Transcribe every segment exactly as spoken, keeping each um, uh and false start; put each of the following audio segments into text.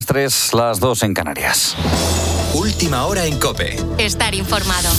tres, las dos en Canarias. Última hora en COPE. Estar informado.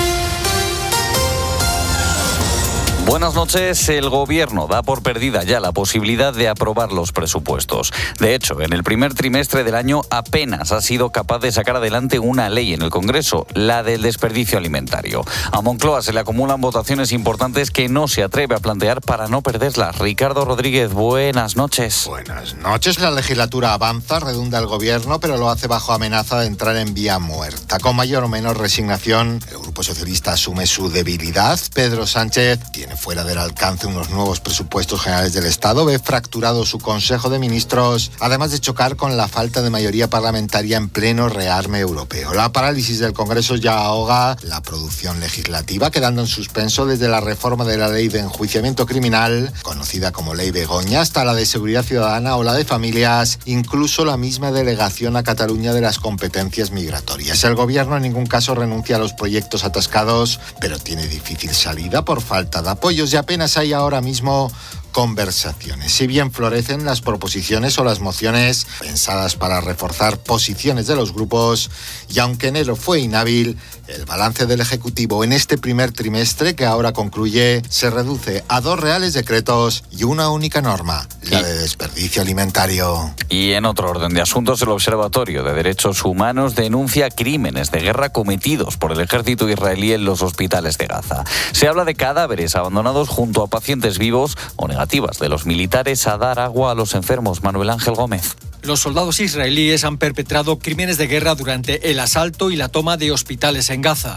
Buenas noches. El Gobierno da por perdida ya la posibilidad de aprobar los presupuestos. De hecho, en el primer trimestre del año apenas ha sido capaz de sacar adelante una ley en el Congreso, la del desperdicio alimentario. A Moncloa se le acumulan votaciones importantes que no se atreve a plantear para no perderlas. Ricardo Rodríguez, buenas noches. Buenas noches. La legislatura avanza, redunda el Gobierno, pero lo hace bajo amenaza de entrar en vía muerta. Con mayor o menor resignación, el Grupo Socialista asume su debilidad. Pedro Sánchez tiene fuera del alcance unos nuevos presupuestos generales del Estado, ve fracturado su Consejo de Ministros, además de chocar con la falta de mayoría parlamentaria en pleno rearme europeo. La parálisis del Congreso ya ahoga la producción legislativa, quedando en suspenso desde la reforma de la Ley de Enjuiciamiento Criminal, conocida como Ley Begoña, hasta la de Seguridad Ciudadana o la de Familias, incluso la misma delegación a Cataluña de las competencias migratorias. El Gobierno en ningún caso renuncia a los proyectos atascados, pero tiene difícil salida por falta de apoyos y apenas hay ahora mismo conversaciones. Si bien florecen las proposiciones o las mociones pensadas para reforzar posiciones de los grupos, y aunque enero fue inhábil, el balance del Ejecutivo en este primer trimestre, que ahora concluye, se reduce a dos reales decretos y una única norma, la de desperdicio alimentario. Y en otro orden de asuntos, el Observatorio de Derechos Humanos denuncia crímenes de guerra cometidos por el ejército israelí en los hospitales de Gaza. Se habla de cadáveres abandonados junto a pacientes vivos o negativas de los militares a dar agua a los enfermos. Manuel Ángel Gómez. Los soldados israelíes han perpetrado crímenes de guerra durante el asalto y la toma de hospitales en Gaza.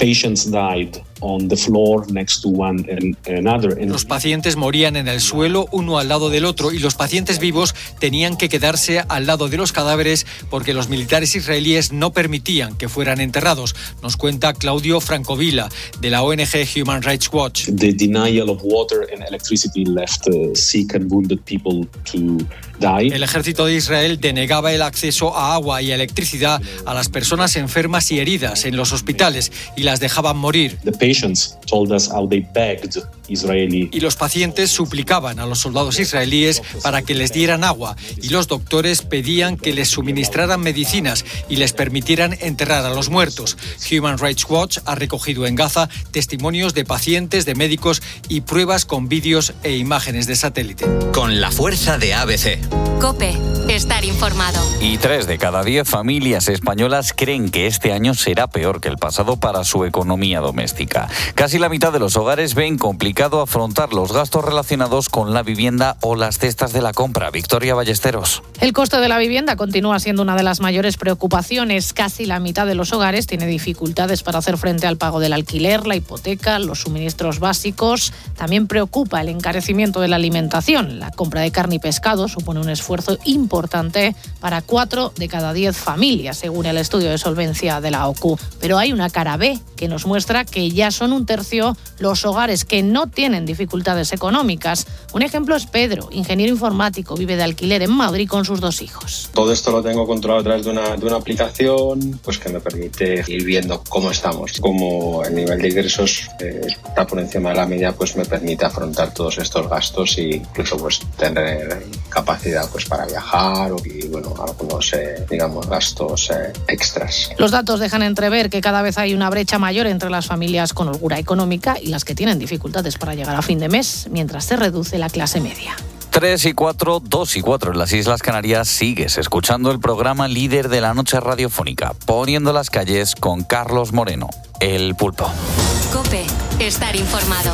Los pacientes morían en el suelo, uno al lado del otro, y los pacientes vivos tenían que quedarse al lado de los cadáveres porque los militares israelíes no permitían que fueran enterrados. Nos cuenta Claudio Francovilla, de la O N G Human Rights Watch. The denial of water and electricity left uh, sick and wounded people to die. El ejército de Israel denegaba el acceso a agua y electricidad a las personas enfermas y heridas en los hospitales y las dejaban morir. The patients told us how they begged Israeli. Y los pacientes suplicaban a los soldados israelíes para que les dieran agua, y los doctores pedían que les suministraran medicinas y les permitieran enterrar a los muertos. Human Rights Watch ha recogido en Gaza testimonios de pacientes, de médicos y pruebas con vídeos e imágenes de satélite. Con la fuerza de A B C. COPE. Estar informado. Y tres de cada diez familias españolas creen que este año será peor que el pasado para su economía doméstica. Casi la mitad de los hogares ven complicado afrontar los gastos relacionados con la vivienda o las cestas de la compra. Victoria Ballesteros. El coste de la vivienda continúa siendo una de las mayores preocupaciones. Casi la mitad de los hogares tiene dificultades para hacer frente al pago del alquiler, la hipoteca, los suministros básicos. También preocupa el encarecimiento de la alimentación. La compra de carne y pescado supone un esfuerzo importante para cuatro de cada diez familias, según el estudio de solvencia de la O C U. Pero hay una cara B que nos muestra que ya son un tercio los hogares que no tienen dificultades económicas. Un ejemplo es Pedro, ingeniero informático, vive de alquiler en Madrid con sus dos hijos. Todo esto lo tengo controlado a través de una, de una aplicación pues que me permite ir viendo cómo estamos. Como el nivel de ingresos eh, está por encima de la media, pues me permite afrontar todos estos gastos e incluso pues tener capacidad pues para viajar y bueno, algunos eh, digamos gastos eh, extras. Los datos dejan entrever que cada vez hay una brecha mayor entre las familias con holgura económica y las que tienen dificultades para llegar a fin de mes, mientras se reduce la clase media. tres y cuatro, dos y cuatro en las Islas Canarias. Sigues escuchando el programa líder de la noche radiofónica, Poniendo las calles, con Carlos Moreno, El Pulpo. COPE. Estar informado.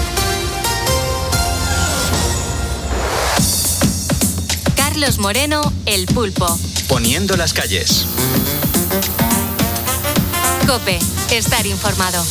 Carlos Moreno, El Pulpo. Poniendo las calles. COPE. Estar informado.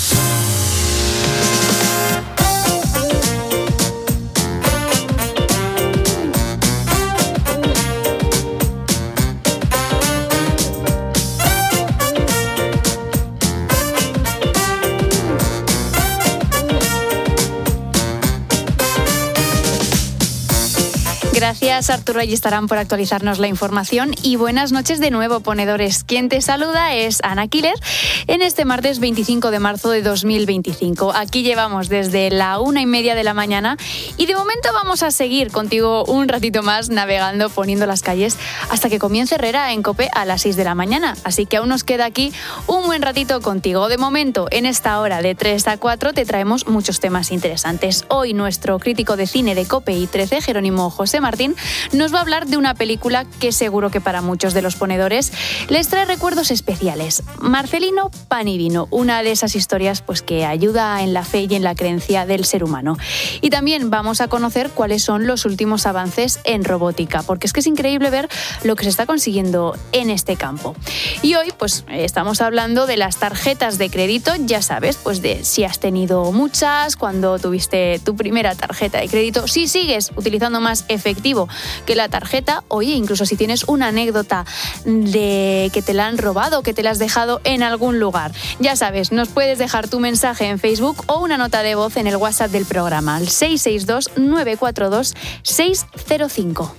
Gracias, Arturo, y estarán por actualizarnos la información. Y buenas noches de nuevo, ponedores. Quien te saluda es Ana Killer en este martes veinticinco de marzo de dos mil veinticinco. Aquí llevamos desde la una y media de la mañana y de momento vamos a seguir contigo un ratito más navegando, poniendo las calles hasta que comience Herrera en COPE a las seis de la mañana. Así que aún nos queda aquí un buen ratito contigo. De momento, en esta hora de tres a cuatro te traemos muchos temas interesantes. Hoy nuestro crítico de cine de COPE y trece, Jerónimo José Martín, nos va a hablar de una película que seguro que para muchos de los ponedores les trae recuerdos especiales. Marcelino Pan y Vino, una de esas historias pues, que ayuda en la fe y en la creencia del ser humano. Y también vamos a conocer cuáles son los últimos avances en robótica, porque es que es increíble ver lo que se está consiguiendo en este campo. Y hoy pues estamos hablando de las tarjetas de crédito, ya sabes, pues de si has tenido muchas, cuando tuviste tu primera tarjeta de crédito, si sigues utilizando más efectivo que la tarjeta, oye, incluso si tienes una anécdota de que te la han robado, que te la has dejado en algún lugar. Ya sabes, nos puedes dejar tu mensaje en Facebook o una nota de voz en el WhatsApp del programa, al seis seis dos, nueve cuatro dos, seis cero cinco.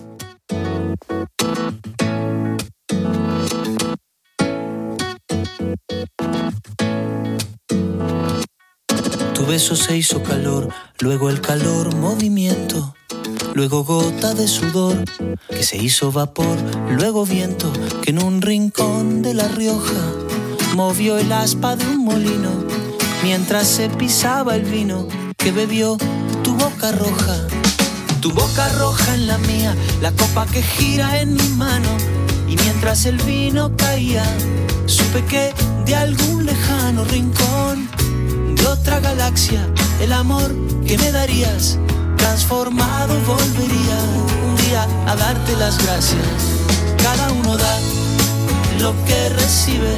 Tu beso se hizo calor, luego el calor movimiento, luego gota de sudor que se hizo vapor, luego viento que en un rincón de La Rioja movió el aspa de un molino mientras se pisaba el vino que bebió tu boca roja. Tu boca roja en la mía, la copa que gira en mi mano, y mientras el vino caía supe que de algún lejano rincón de otra galaxia el amor que me darías transformado volvería un día a darte las gracias. Cada uno da lo que recibe,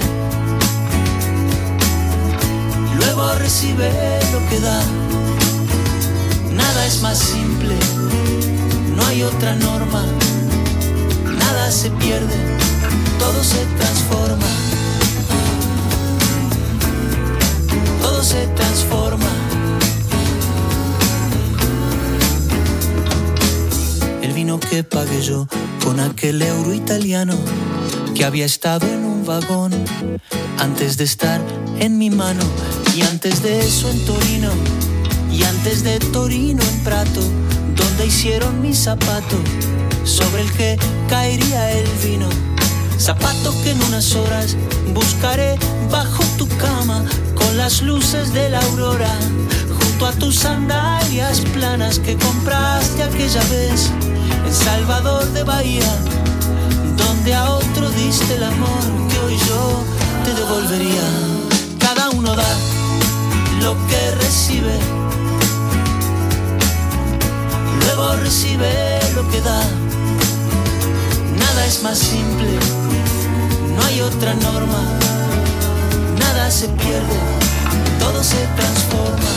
luego recibe lo que da. Nada es más simple, no hay otra norma. Nada se pierde, todo se transforma. Todo se transforma. El vino que pagué yo con aquel euro italiano que había estado en un vagón antes de estar en mi mano, y antes de eso en Torino, y antes de Torino en Prato, donde hicieron mi zapato sobre el que caería el vino. Zapato que en unas horas buscaré bajo tu cama con las luces de la aurora, junto a tus sandalias planas que compraste aquella vez en Salvador de Bahía, donde a otro diste el amor que hoy yo te devolvería. Cada uno da lo que recibe, luego recibe lo que da. Nada es más simple, no hay otra norma. Nada se pierde, todo se transforma.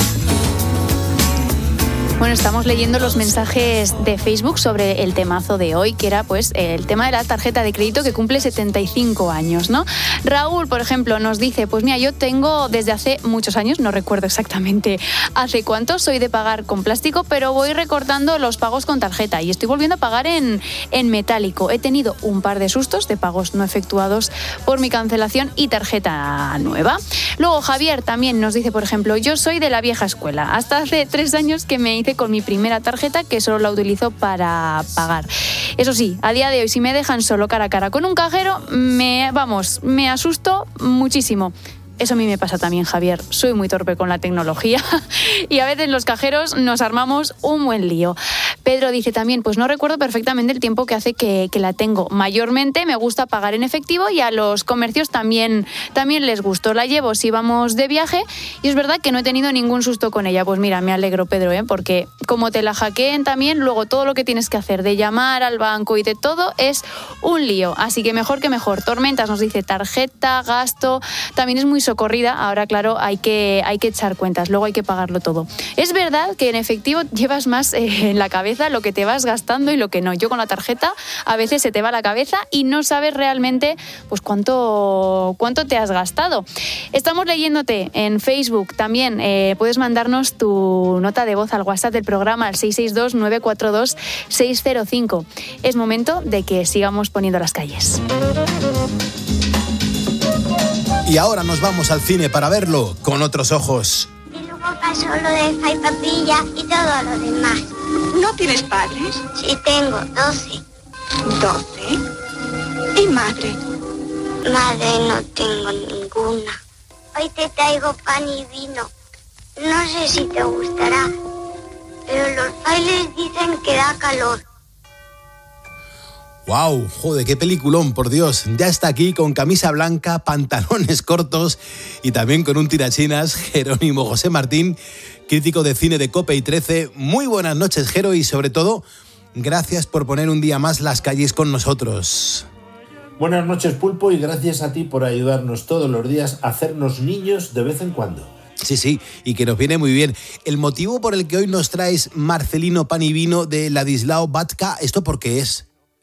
Bueno, estamos leyendo los mensajes de Facebook sobre el temazo de hoy, que era pues el tema de la tarjeta de crédito que cumple setenta y cinco años, ¿no? Raúl, por ejemplo, nos dice, pues mira, yo tengo desde hace muchos años, no recuerdo exactamente hace cuánto, soy de pagar con plástico, pero voy recortando los pagos con tarjeta y estoy volviendo a pagar en, en metálico. He tenido un par de sustos de pagos no efectuados por mi cancelación y tarjeta nueva. Luego Javier también nos dice, por ejemplo, yo soy de la vieja escuela. Hasta hace tres años que me hice con mi primera tarjeta, que solo la utilizo para pagar. Eso sí, a día de hoy, si me dejan solo cara a cara con un cajero, me, vamos, me asusto muchísimo. Eso a mí me pasa también, Javier. Soy muy torpe con la tecnología y a veces los cajeros nos armamos un buen lío. Pedro dice también, pues no recuerdo perfectamente el tiempo que hace que, que la tengo. Mayormente me gusta pagar en efectivo y a los comercios también, también les gustó. La llevo si vamos de viaje y es verdad que no he tenido ningún susto con ella. Pues mira, me alegro, Pedro, ¿eh? Porque como te la hackeen también, luego todo lo que tienes que hacer de llamar al banco y de todo es un lío. Así que mejor que mejor. Tormentas nos dice tarjeta, gasto, también es muy socorrida. Ahora, claro, hay que, hay que echar cuentas, luego hay que pagarlo todo. Es verdad que en efectivo llevas más eh, en la cabeza cabeza lo que te vas gastando y lo que no. Yo con la tarjeta a veces se te va la cabeza y no sabes realmente pues cuánto, cuánto te has gastado. Estamos leyéndote en Facebook también. Eh, puedes mandarnos tu nota de voz al WhatsApp del programa al seis seis dos, nueve cuatro dos, seis cero cinco. Es momento de que sigamos poniendo las calles. Y ahora nos vamos al cine para verlo con otros ojos. Y luego pasó lo de Fray Papilla y todo lo demás. ¿No tienes padres? Sí, tengo, doce. ¿Doce? ¿Y madre? Madre no tengo ninguna. Hoy te traigo pan y vino. No sé si te gustará, pero los frailes dicen que da calor. ¡Wow! ¡Joder, qué peliculón, por Dios! Ya está aquí con camisa blanca, pantalones cortos y también con un tirachinas, Jerónimo José Martín, crítico de cine de COPE y trece. Muy buenas noches, Jero, y sobre todo, gracias por poner un día más las calles con nosotros. Buenas noches, Pulpo, y gracias a ti por ayudarnos todos los días a hacernos niños de vez en cuando. Sí, sí, y que nos viene muy bien. El motivo por el que hoy nos traes Marcelino Pan y Vino de Ladislao Batka, ¿esto por qué es?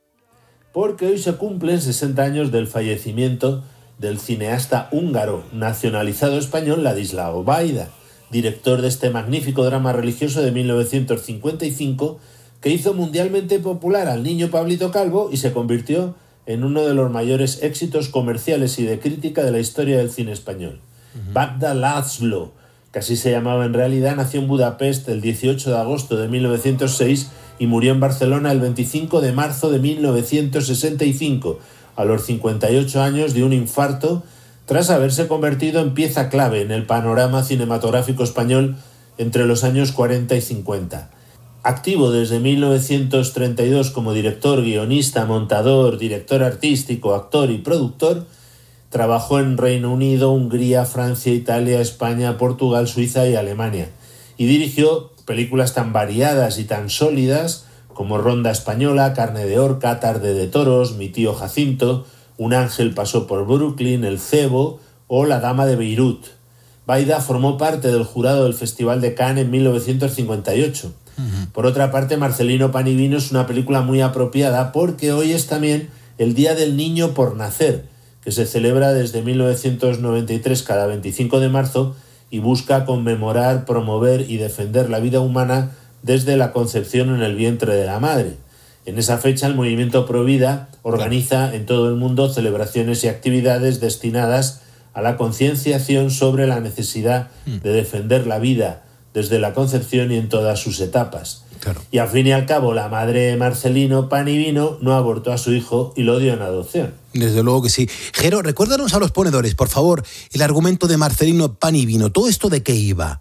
Porque hoy se cumplen sesenta años del fallecimiento del cineasta húngaro nacionalizado español Ladislao Vajda, director de este magnífico drama religioso de mil novecientos cincuenta y cinco que hizo mundialmente popular al niño Pablito Calvo y se convirtió en uno de los mayores éxitos comerciales y de crítica de la historia del cine español. Uh-huh. Vajda László, que así se llamaba en realidad, nació en Budapest el dieciocho de agosto de mil novecientos seis y murió en Barcelona el veinticinco de marzo de mil novecientos sesenta y cinco, a los cincuenta y ocho años de un infarto, tras haberse convertido en pieza clave en el panorama cinematográfico español entre los años cuarenta y cincuenta. Activo desde mil novecientos treinta y dos como director, guionista, montador, director artístico, actor y productor, trabajó en Reino Unido, Hungría, Francia, Italia, España, Portugal, Suiza y Alemania, y dirigió películas tan variadas y tan sólidas como Ronda Española, Carne de Orca, Tarde de Toros, Mi tío Jacinto, Un ángel pasó por Brooklyn, El cebo o La dama de Beirut. Vajda formó parte del jurado del Festival de Cannes en mil novecientos cincuenta y ocho. Uh-huh. Por otra parte, Marcelino Pan y Vino es una película muy apropiada porque hoy es también el Día del Niño por Nacer, que se celebra desde mil novecientos noventa y tres cada veinticinco de marzo y busca conmemorar, promover y defender la vida humana desde la concepción en el vientre de la madre. En esa fecha, el movimiento Provida organiza en todo el mundo celebraciones y actividades destinadas a la concienciación sobre la necesidad de defender la vida desde la concepción y en todas sus etapas. Claro. Y al fin y al cabo, la madre de Marcelino Pan y Vino no abortó a su hijo y lo dio en adopción. Desde luego que sí. Jero, recuérdanos a los ponedores, por favor, el argumento de Marcelino Pan y Vino. ¿Todo esto de qué iba?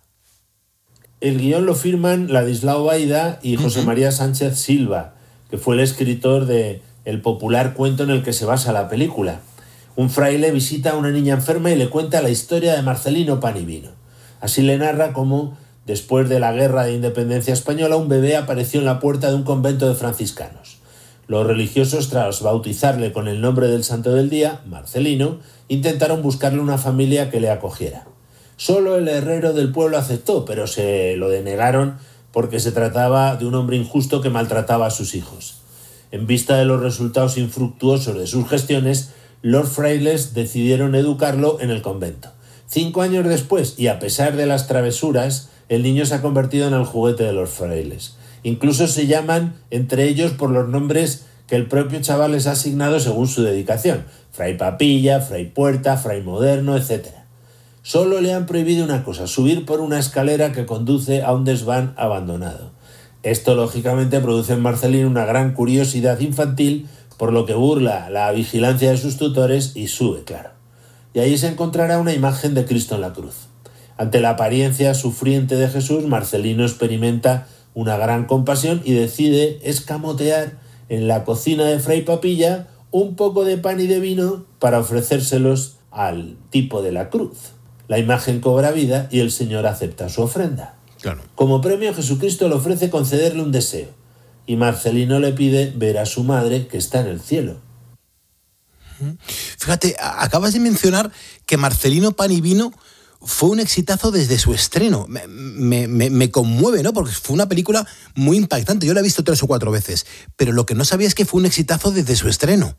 El guión lo firman Ladislao Vajda y José uh-huh. María Sánchez Silva, que fue el escritor de el popular cuento en el que se basa la película. Un fraile visita a una niña enferma y le cuenta la historia de Marcelino Pan y Vino. Así le narra cómo, después de la Guerra de Independencia Española, un bebé apareció en la puerta de un convento de franciscanos. Los religiosos, tras bautizarle con el nombre del santo del día, Marcelino, intentaron buscarle una familia que le acogiera. Solo el herrero del pueblo aceptó, pero se lo denegaron porque se trataba de un hombre injusto que maltrataba a sus hijos. En vista de los resultados infructuosos de sus gestiones, los frailes decidieron educarlo en el convento. Cinco años después, y a pesar de las travesuras, el niño se ha convertido en el juguete de los frailes. Incluso se llaman entre ellos por los nombres que el propio chaval les ha asignado según su dedicación: Fray Papilla, Fray Puerta, Fray Moderno, etcétera. Solo le han prohibido una cosa: subir por una escalera que conduce a un desván abandonado. Esto lógicamente produce en Marcelino una gran curiosidad infantil, por lo que burla la vigilancia de sus tutores y sube, claro. Y ahí se encontrará una imagen de Cristo en la cruz. Ante la apariencia sufriente de Jesús, Marcelino experimenta una gran compasión y decide escamotear en la cocina de Fray Papilla un poco de pan y de vino para ofrecérselos al tipo de la cruz. La imagen cobra vida y el Señor acepta su ofrenda. Claro. Como premio, Jesucristo le ofrece concederle un deseo, y Marcelino le pide ver a su madre, que está en el cielo. Fíjate, acabas de mencionar que Marcelino Pan y Vino fue un exitazo desde su estreno. Me, me, me, me conmueve, ¿no? Porque fue una película muy impactante. Yo la he visto tres o cuatro veces, pero lo que no sabía es que fue un exitazo desde su estreno.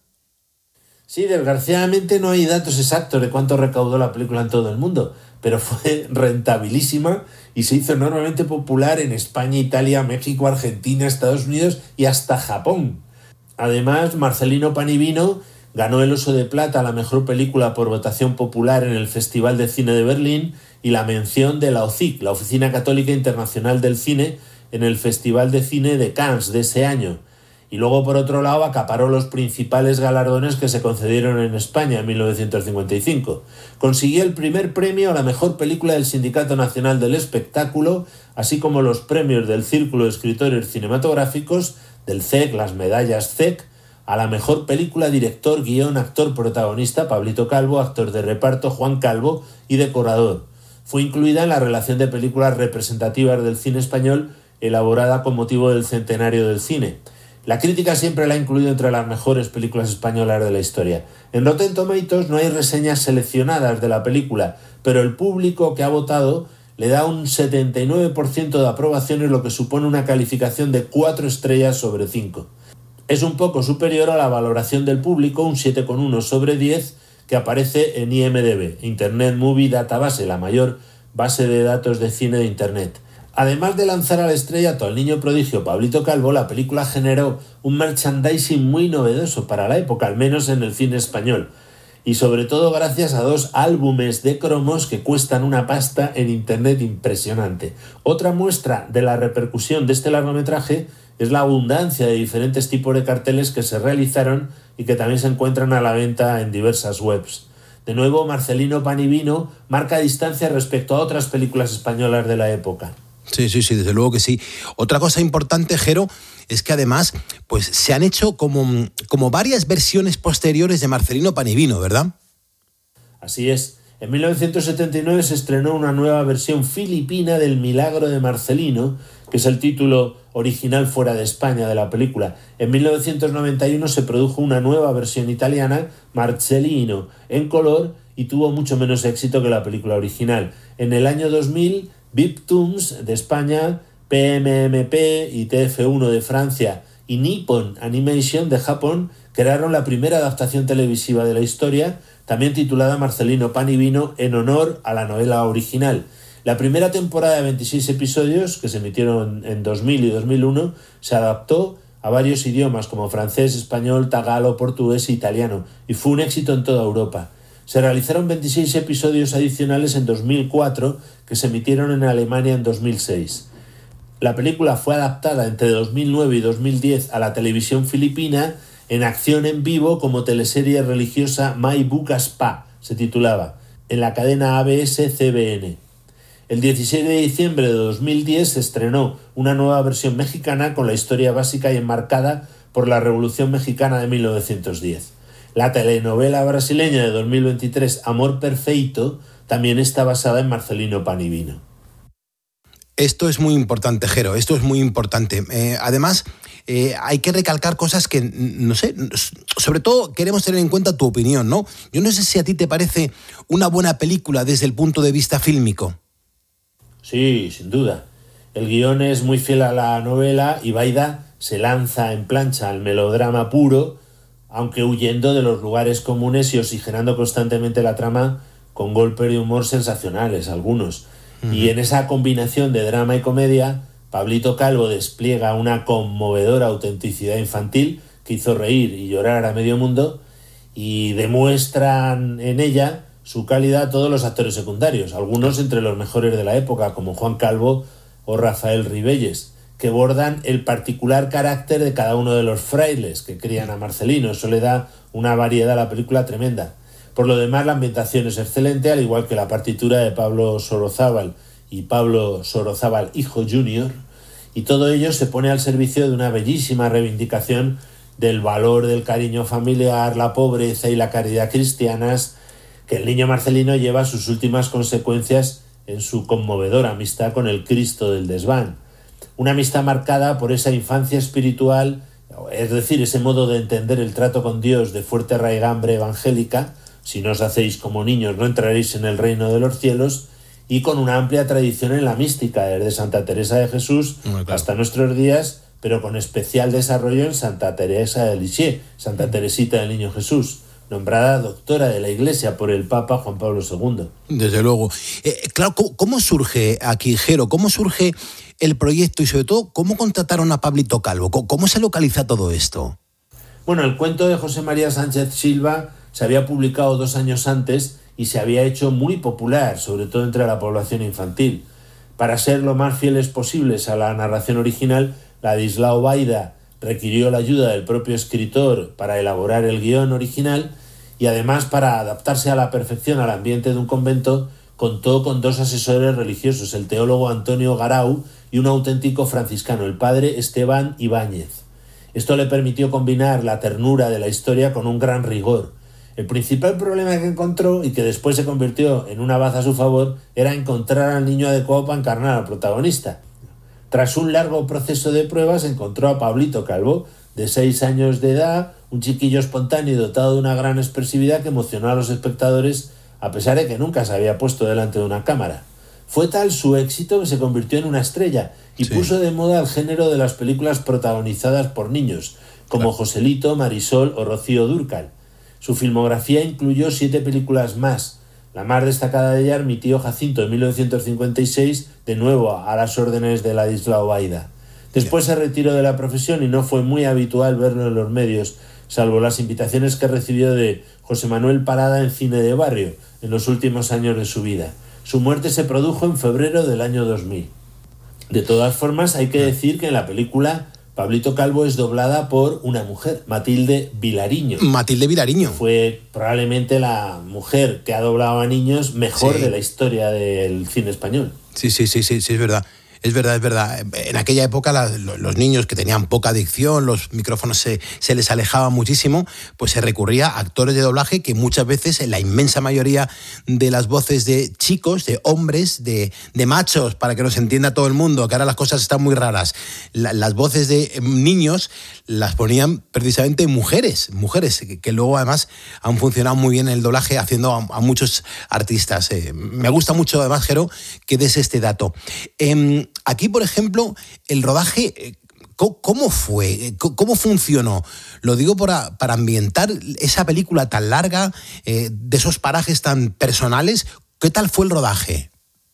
Sí, desgraciadamente no hay datos exactos de cuánto recaudó la película en todo el mundo, pero fue rentabilísima y se hizo enormemente popular en España, Italia, México, Argentina, Estados Unidos y hasta Japón. Además, Marcelino Panivino ganó el Oso de Plata a la mejor película por votación popular en el Festival de Cine de Berlín y la mención de la O C I C, la Oficina Católica Internacional del Cine, en el Festival de Cine de Cannes de ese año. Y luego, por otro lado, acaparó los principales galardones que se concedieron en España en mil novecientos cincuenta y cinco. Consiguió el primer premio a la mejor película del Sindicato Nacional del Espectáculo, así como los premios del Círculo de Escritores Cinematográficos, del C E C, las medallas C E C, a la mejor película, director, guión, actor protagonista, Pablito Calvo, actor de reparto, Juan Calvo, y decorador. Fue incluida en la relación de películas representativas del cine español elaborada con motivo del centenario del cine. La crítica siempre la ha incluido entre las mejores películas españolas de la historia. En Rotten Tomatoes no hay reseñas seleccionadas de la película, pero el público que ha votado le da un setenta y nueve por ciento de aprobaciones, lo que supone una calificación de cuatro estrellas sobre cinco. Es un poco superior a la valoración del público, un siete coma uno sobre diez, que aparece en I M D B, Internet Movie Database, la mayor base de datos de cine de Internet. Además de lanzar al estrellato al niño prodigio Pablito Calvo, la película generó un merchandising muy novedoso para la época, al menos en el cine español. Y sobre todo gracias a dos álbumes de cromos que cuestan una pasta en internet impresionante. Otra muestra de la repercusión de este largometraje es la abundancia de diferentes tipos de carteles que se realizaron y que también se encuentran a la venta en diversas webs. De nuevo, Marcelino Panivino marca distancia respecto a otras películas españolas de la época. Sí, sí, sí, desde luego que sí. Otra cosa importante, Jero, es que además pues, se han hecho como, como varias versiones posteriores de Marcelino Panivino, ¿verdad? Así es. En mil novecientos setenta y nueve se estrenó una nueva versión filipina del Milagro de Marcelino, que es el título original fuera de España de la película. En mil novecientos noventa y uno se produjo una nueva versión italiana, Marcellino, en color, y tuvo mucho menos éxito que la película original. En el año dos mil, Biptoons de España, P M M P y T F uno de Francia y Nippon Animation de Japón crearon la primera adaptación televisiva de la historia, también titulada Marcelino Panivino, en honor a la novela original. La primera temporada de veintiséis episodios, que se emitieron en dos mil y dos mil uno, se adaptó a varios idiomas como francés, español, tagalo, portugués e italiano, y fue un éxito en toda Europa. Se realizaron veintiséis episodios adicionales en dos mil cuatro, que se emitieron en Alemania en dos mil seis. La película fue adaptada entre dos mil nueve y dos mil diez a la televisión filipina en acción en vivo como teleserie religiosa My Buka Spa, se titulaba, en la cadena A B S C B N. El dieciséis de diciembre de dos mil diez se estrenó una nueva versión mexicana con la historia básica y enmarcada por la Revolución Mexicana de mil novecientos diez. La telenovela brasileña de dos mil veintitrés, Amor Perfeito, también está basada en Marcelino Panivino. Esto es muy importante, Jero, esto es muy importante. Eh, además, eh, hay que recalcar cosas que, no sé, sobre todo queremos tener en cuenta tu opinión, ¿no? Yo no sé si a ti te parece una buena película desde el punto de vista fílmico. Sí, sin duda. El guión es muy fiel a la novela y Baida se lanza en plancha al melodrama puro, aunque huyendo de los lugares comunes y oxigenando constantemente la trama con golpes de humor sensacionales, algunos. Uh-huh. Y en esa combinación de drama y comedia, Pablito Calvo despliega una conmovedora autenticidad infantil que hizo reír y llorar a medio mundo, y demuestran en ella su calidad todos los actores secundarios, algunos entre los mejores de la época, como Juan Calvo o Rafael Ribelles, que bordan el particular carácter de cada uno de los frailes que crían a Marcelino. Eso le da una variedad a la película tremenda. Por lo demás, la ambientación es excelente, al igual que la partitura de Pablo Sorozábal y Pablo Sorozábal hijo junior, y todo ello se pone al servicio de una bellísima reivindicación del valor del cariño familiar, la pobreza y la caridad cristianas, que el niño Marcelino lleva a sus últimas consecuencias en su conmovedora amistad con el Cristo del desván. Una amistad marcada por esa infancia espiritual, es decir, ese modo de entender el trato con Dios de fuerte raigambre evangélica, si no os hacéis como niños no entraréis en el reino de los cielos, y con una amplia tradición en la mística, desde Santa Teresa de Jesús claro. hasta nuestros días, pero con especial desarrollo en Santa Teresa de Lisieux, Santa Teresita del Niño Jesús, nombrada doctora de la Iglesia por el Papa Juan Pablo segundo. Desde luego. Eh, claro, ¿cómo, ¿cómo surge aquí, Jero? ¿Cómo surge el proyecto y sobre todo cómo contrataron a Pablito Calvo? ¿Cómo, cómo se localiza todo esto? Bueno, el cuento de José María Sánchez Silva se había publicado dos años antes y se había hecho muy popular, sobre todo entre la población infantil. Para ser lo más fieles posibles a la narración original, Ladislao Baida requirió la ayuda del propio escritor para elaborar el guión original y además para adaptarse a la perfección al ambiente de un convento contó con dos asesores religiosos, el teólogo Antonio Garau y un auténtico franciscano, el padre Esteban Ibáñez. Esto le permitió combinar la ternura de la historia con un gran rigor. El principal problema que encontró, y que después se convirtió en una baza a su favor, era encontrar al niño adecuado para encarnar al protagonista. Tras un largo proceso de pruebas, encontró a Pablito Calvo, de seis años de edad, un chiquillo espontáneo y dotado de una gran expresividad que emocionó a los espectadores, a pesar de que nunca se había puesto delante de una cámara. Fue tal su éxito que se convirtió en una estrella y sí. puso de moda el género de las películas protagonizadas por niños, como claro. Joselito, Marisol o Rocío Dúrcal. Su filmografía incluyó siete películas más. La más destacada de ellas, Mi tío Jacinto, en mil novecientos cincuenta y seis, de nuevo a las órdenes de Ladislao Baida. Después se retiró de la profesión y no fue muy habitual verlo en los medios, salvo las invitaciones que recibió de José Manuel Parada en Cine de Barrio, en los últimos años de su vida. Su muerte se produjo en febrero del año dos mil. De todas formas, hay que decir que en la película Pablito Calvo es doblada por una mujer, Matilde Vilariño. Matilde Vilariño. Fue probablemente la mujer que ha doblado a niños mejor sí. de la historia del cine español. Sí, sí, sí, sí, sí, es verdad. Es verdad, es verdad. En aquella época la, los niños que tenían poca dicción, los micrófonos se, se les alejaban muchísimo, pues se recurría a actores de doblaje que muchas veces, en la inmensa mayoría de las voces de chicos, de hombres, de, de machos, para que nos entienda todo el mundo, que ahora las cosas están muy raras, la, las voces de niños las ponían precisamente mujeres, mujeres que, que luego además han funcionado muy bien en el doblaje haciendo a, a muchos artistas. Eh, me gusta mucho además, Jero, que des este dato. Eh, Aquí, por ejemplo, el rodaje, ¿cómo fue? ¿Cómo funcionó? Lo digo para, para ambientar esa película tan larga, eh, de esos parajes tan personales. ¿Qué tal fue el rodaje?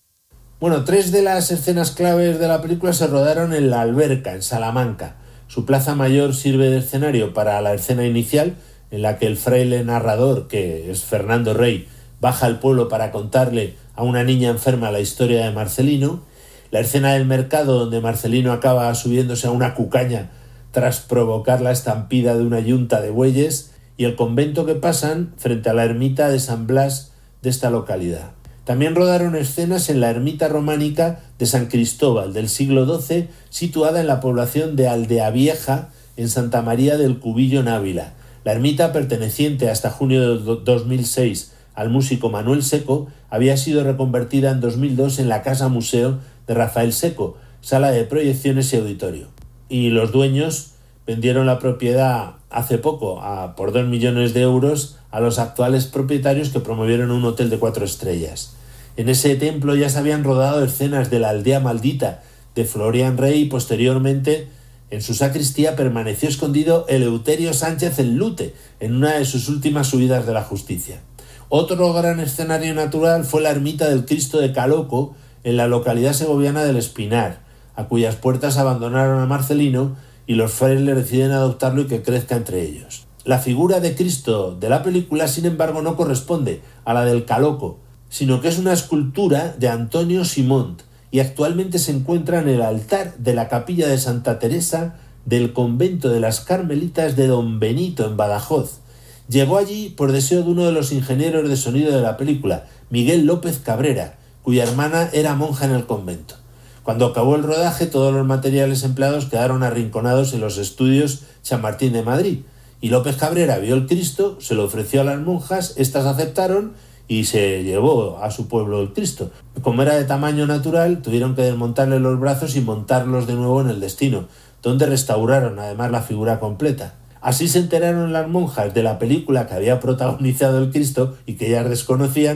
Bueno, tres de las escenas claves de la película se rodaron en La Alberca, en Salamanca. Su plaza mayor sirve de escenario para la escena inicial, en la que el fraile narrador, que es Fernando Rey, baja al pueblo para contarle a una niña enferma la historia de Marcelino. La escena del mercado, donde Marcelino acaba subiéndose a una cucaña tras provocar la estampida de una yunta de bueyes, y el convento que pasan frente a la ermita de San Blas de esta localidad. También rodaron escenas en la ermita románica de San Cristóbal del siglo doce, situada en la población de Aldea Vieja, en Santa María del Cubillo, en Ávila. La ermita, perteneciente hasta junio de dos mil seis al músico Manuel Seco, había sido reconvertida en dos mil dos en la Casa Museo de Rafael Seco, sala de proyecciones y auditorio. Y los dueños vendieron la propiedad hace poco a, por dos millones de euros a los actuales propietarios, que promovieron un hotel de cuatro estrellas. En ese templo ya se habían rodado escenas de La aldea maldita de Florian Rey y posteriormente en su sacristía permaneció escondido Eleuterio Sánchez el Lute en una de sus últimas subidas de la justicia. Otro gran escenario natural fue la ermita del Cristo de Caloco, en la localidad segoviana del Espinar, a cuyas puertas abandonaron a Marcelino y los frailes deciden adoptarlo y que crezca entre ellos. La figura de Cristo de la película, sin embargo, no corresponde a la del Caloco, sino que es una escultura de Antonio Simont y actualmente se encuentra en el altar de la capilla de Santa Teresa del convento de las Carmelitas de Don Benito, en Badajoz. Llegó allí por deseo de uno de los ingenieros de sonido de la película, Miguel López Cabrera, cuya hermana era monja en el convento. Cuando acabó el rodaje, todos los materiales empleados quedaron arrinconados en los estudios Chamartín de Madrid, y López Cabrera vio el Cristo, se lo ofreció a las monjas, estas aceptaron y se llevó a su pueblo el Cristo. Como era de tamaño natural, tuvieron que desmontarle los brazos y montarlos de nuevo en el Destino, donde restauraron además la figura completa. Así se enteraron las monjas de la película que había protagonizado el Cristo y que ellas desconocían,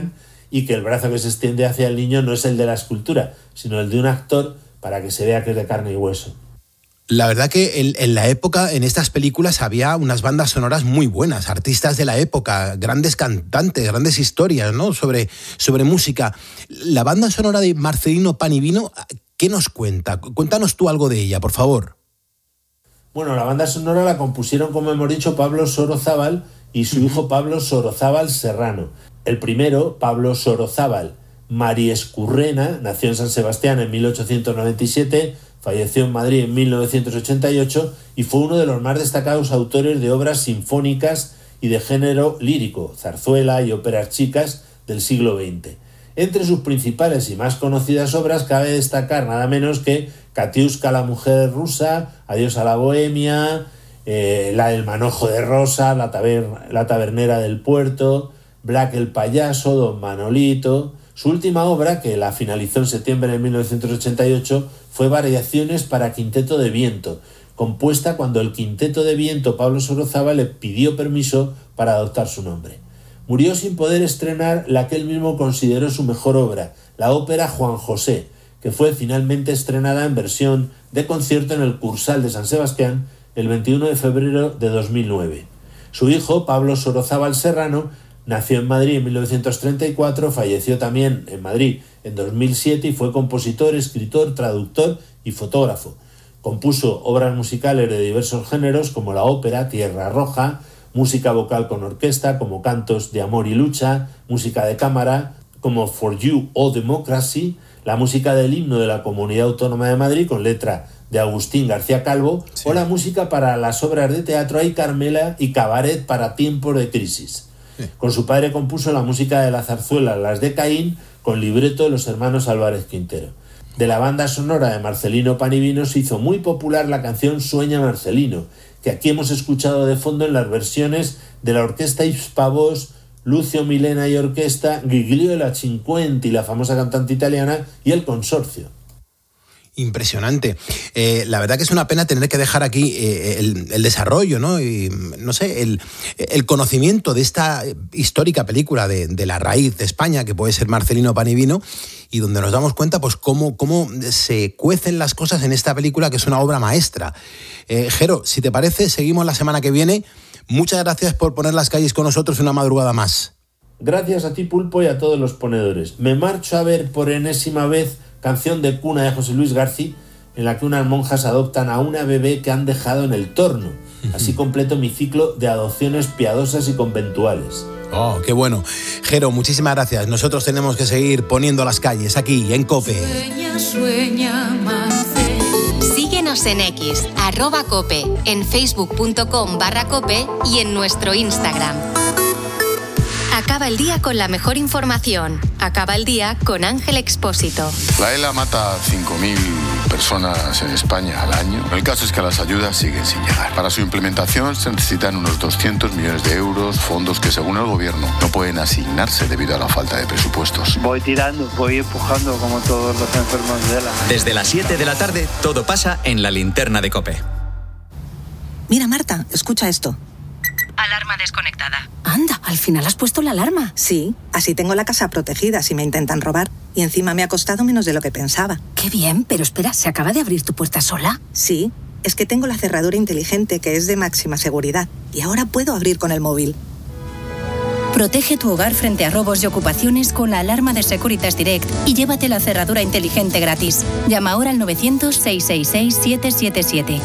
y que el brazo que se extiende hacia el niño no es el de la escultura, sino el de un actor para que se vea que es de carne y hueso. La verdad que en, en la época, en estas películas, había unas bandas sonoras muy buenas, artistas de la época, grandes cantantes, grandes historias, ¿no? Sobre, sobre música. La banda sonora de Marcelino Pan y Vino, ¿qué nos cuenta? Cuéntanos tú algo de ella, por favor. Bueno, la banda sonora la compusieron, como hemos dicho, Pablo Sorozábal y su hijo Pablo Sorozábal Serrano. El primero, Pablo Sorozábal Mariescurrena, nació en San Sebastián en mil ochocientos noventa y siete, falleció en Madrid en mil novecientos ochenta y ocho y fue uno de los más destacados autores de obras sinfónicas y de género lírico, zarzuela y óperas chicas del siglo veinte. Entre sus principales y más conocidas obras cabe destacar nada menos que Katiuska, la mujer rusa, Adiós a la bohemia, eh, La del manojo de rosa, la, taber- la tabernera del puerto, Black el payaso, Don Manolito. Su última obra, que la finalizó en septiembre de mil novecientos ochenta y ocho, fue Variaciones para quinteto de viento, compuesta cuando el quinteto de viento Pablo Sorozábal le pidió permiso para adoptar su nombre. Murió sin poder estrenar la que él mismo consideró su mejor obra, la ópera Juan José, que fue finalmente estrenada en versión de concierto en el Cursal de San Sebastián el veintiuno de febrero de dos mil nueve. Su hijo, Pablo Sorozábal Serrano, nació en Madrid en mil novecientos treinta y cuatro, falleció también en Madrid en dos mil siete y fue compositor, escritor, traductor y fotógrafo. Compuso obras musicales de diversos géneros como la ópera Tierra Roja, música vocal con orquesta como Cantos de Amor y Lucha, música de cámara como For You o Democracy, la música del himno de la Comunidad Autónoma de Madrid con letra de Agustín García Calvo, sí, o la música para las obras de teatro Ay Carmela y Cabaret para tiempos de crisis. Sí. Con su padre compuso la música de la zarzuela Las de Caín con libreto de los hermanos Álvarez Quintero. De la banda sonora de Marcelino Pan y Vino se hizo muy popular la canción Sueña Marcelino, que aquí hemos escuchado de fondo en las versiones de la Orquesta Hispavoz, Lucio Milena y Orquesta, Gigliola Cinquanti, la famosa cantante italiana, y el Consorcio. Impresionante. Eh, la verdad que es una pena tener que dejar aquí eh, el, el desarrollo, ¿no? Y, no sé, el, el conocimiento de esta histórica película de, de la raíz de España, que puede ser Marcelino Pan y Vino, y donde nos damos cuenta, pues, cómo, cómo se cuecen las cosas en esta película, que es una obra maestra. Eh, Jero, si te parece, seguimos la semana que viene. Muchas gracias por poner las calles con nosotros una madrugada más. Gracias a ti, Pulpo, y a todos los ponedores. Me marcho a ver por enésima vez Canción de cuna de José Luis García, en la que unas monjas adoptan a una bebé que han dejado en el torno. Así completo mi ciclo de adopciones piadosas y conventuales. Oh, qué bueno. Jero, muchísimas gracias. Nosotros tenemos que seguir poniendo las calles aquí, en COPE. Sueña, sueña, Marcel. Síguenos en X, arroba COPE, en facebook.com barra COPE y en nuestro Instagram. Acaba el día con la mejor información. Acaba el día con Ángel Expósito. La E L A mata cinco mil personas en España al año. El caso es que las ayudas siguen sin llegar. Para su implementación se necesitan unos doscientos millones de euros, fondos que según el gobierno no pueden asignarse debido a la falta de presupuestos. Voy tirando, voy empujando como todos los enfermos de E L A. Desde las siete de la tarde todo pasa en la linterna de COPE. Mira, Marta, escucha esto. Alarma desconectada. Anda, al final has puesto la alarma. Sí, así tengo la casa protegida si me intentan robar. Y encima me ha costado menos de lo que pensaba. Qué bien, pero espera, ¿se acaba de abrir tu puerta sola? Sí, es que tengo la cerradura inteligente que es de máxima seguridad. Y ahora puedo abrir con el móvil. Protege tu hogar frente a robos y ocupaciones con la alarma de Securitas Direct y llévate la cerradura inteligente gratis. Llama ahora al novecientos, seiscientos sesenta y seis, setecientos setenta y siete.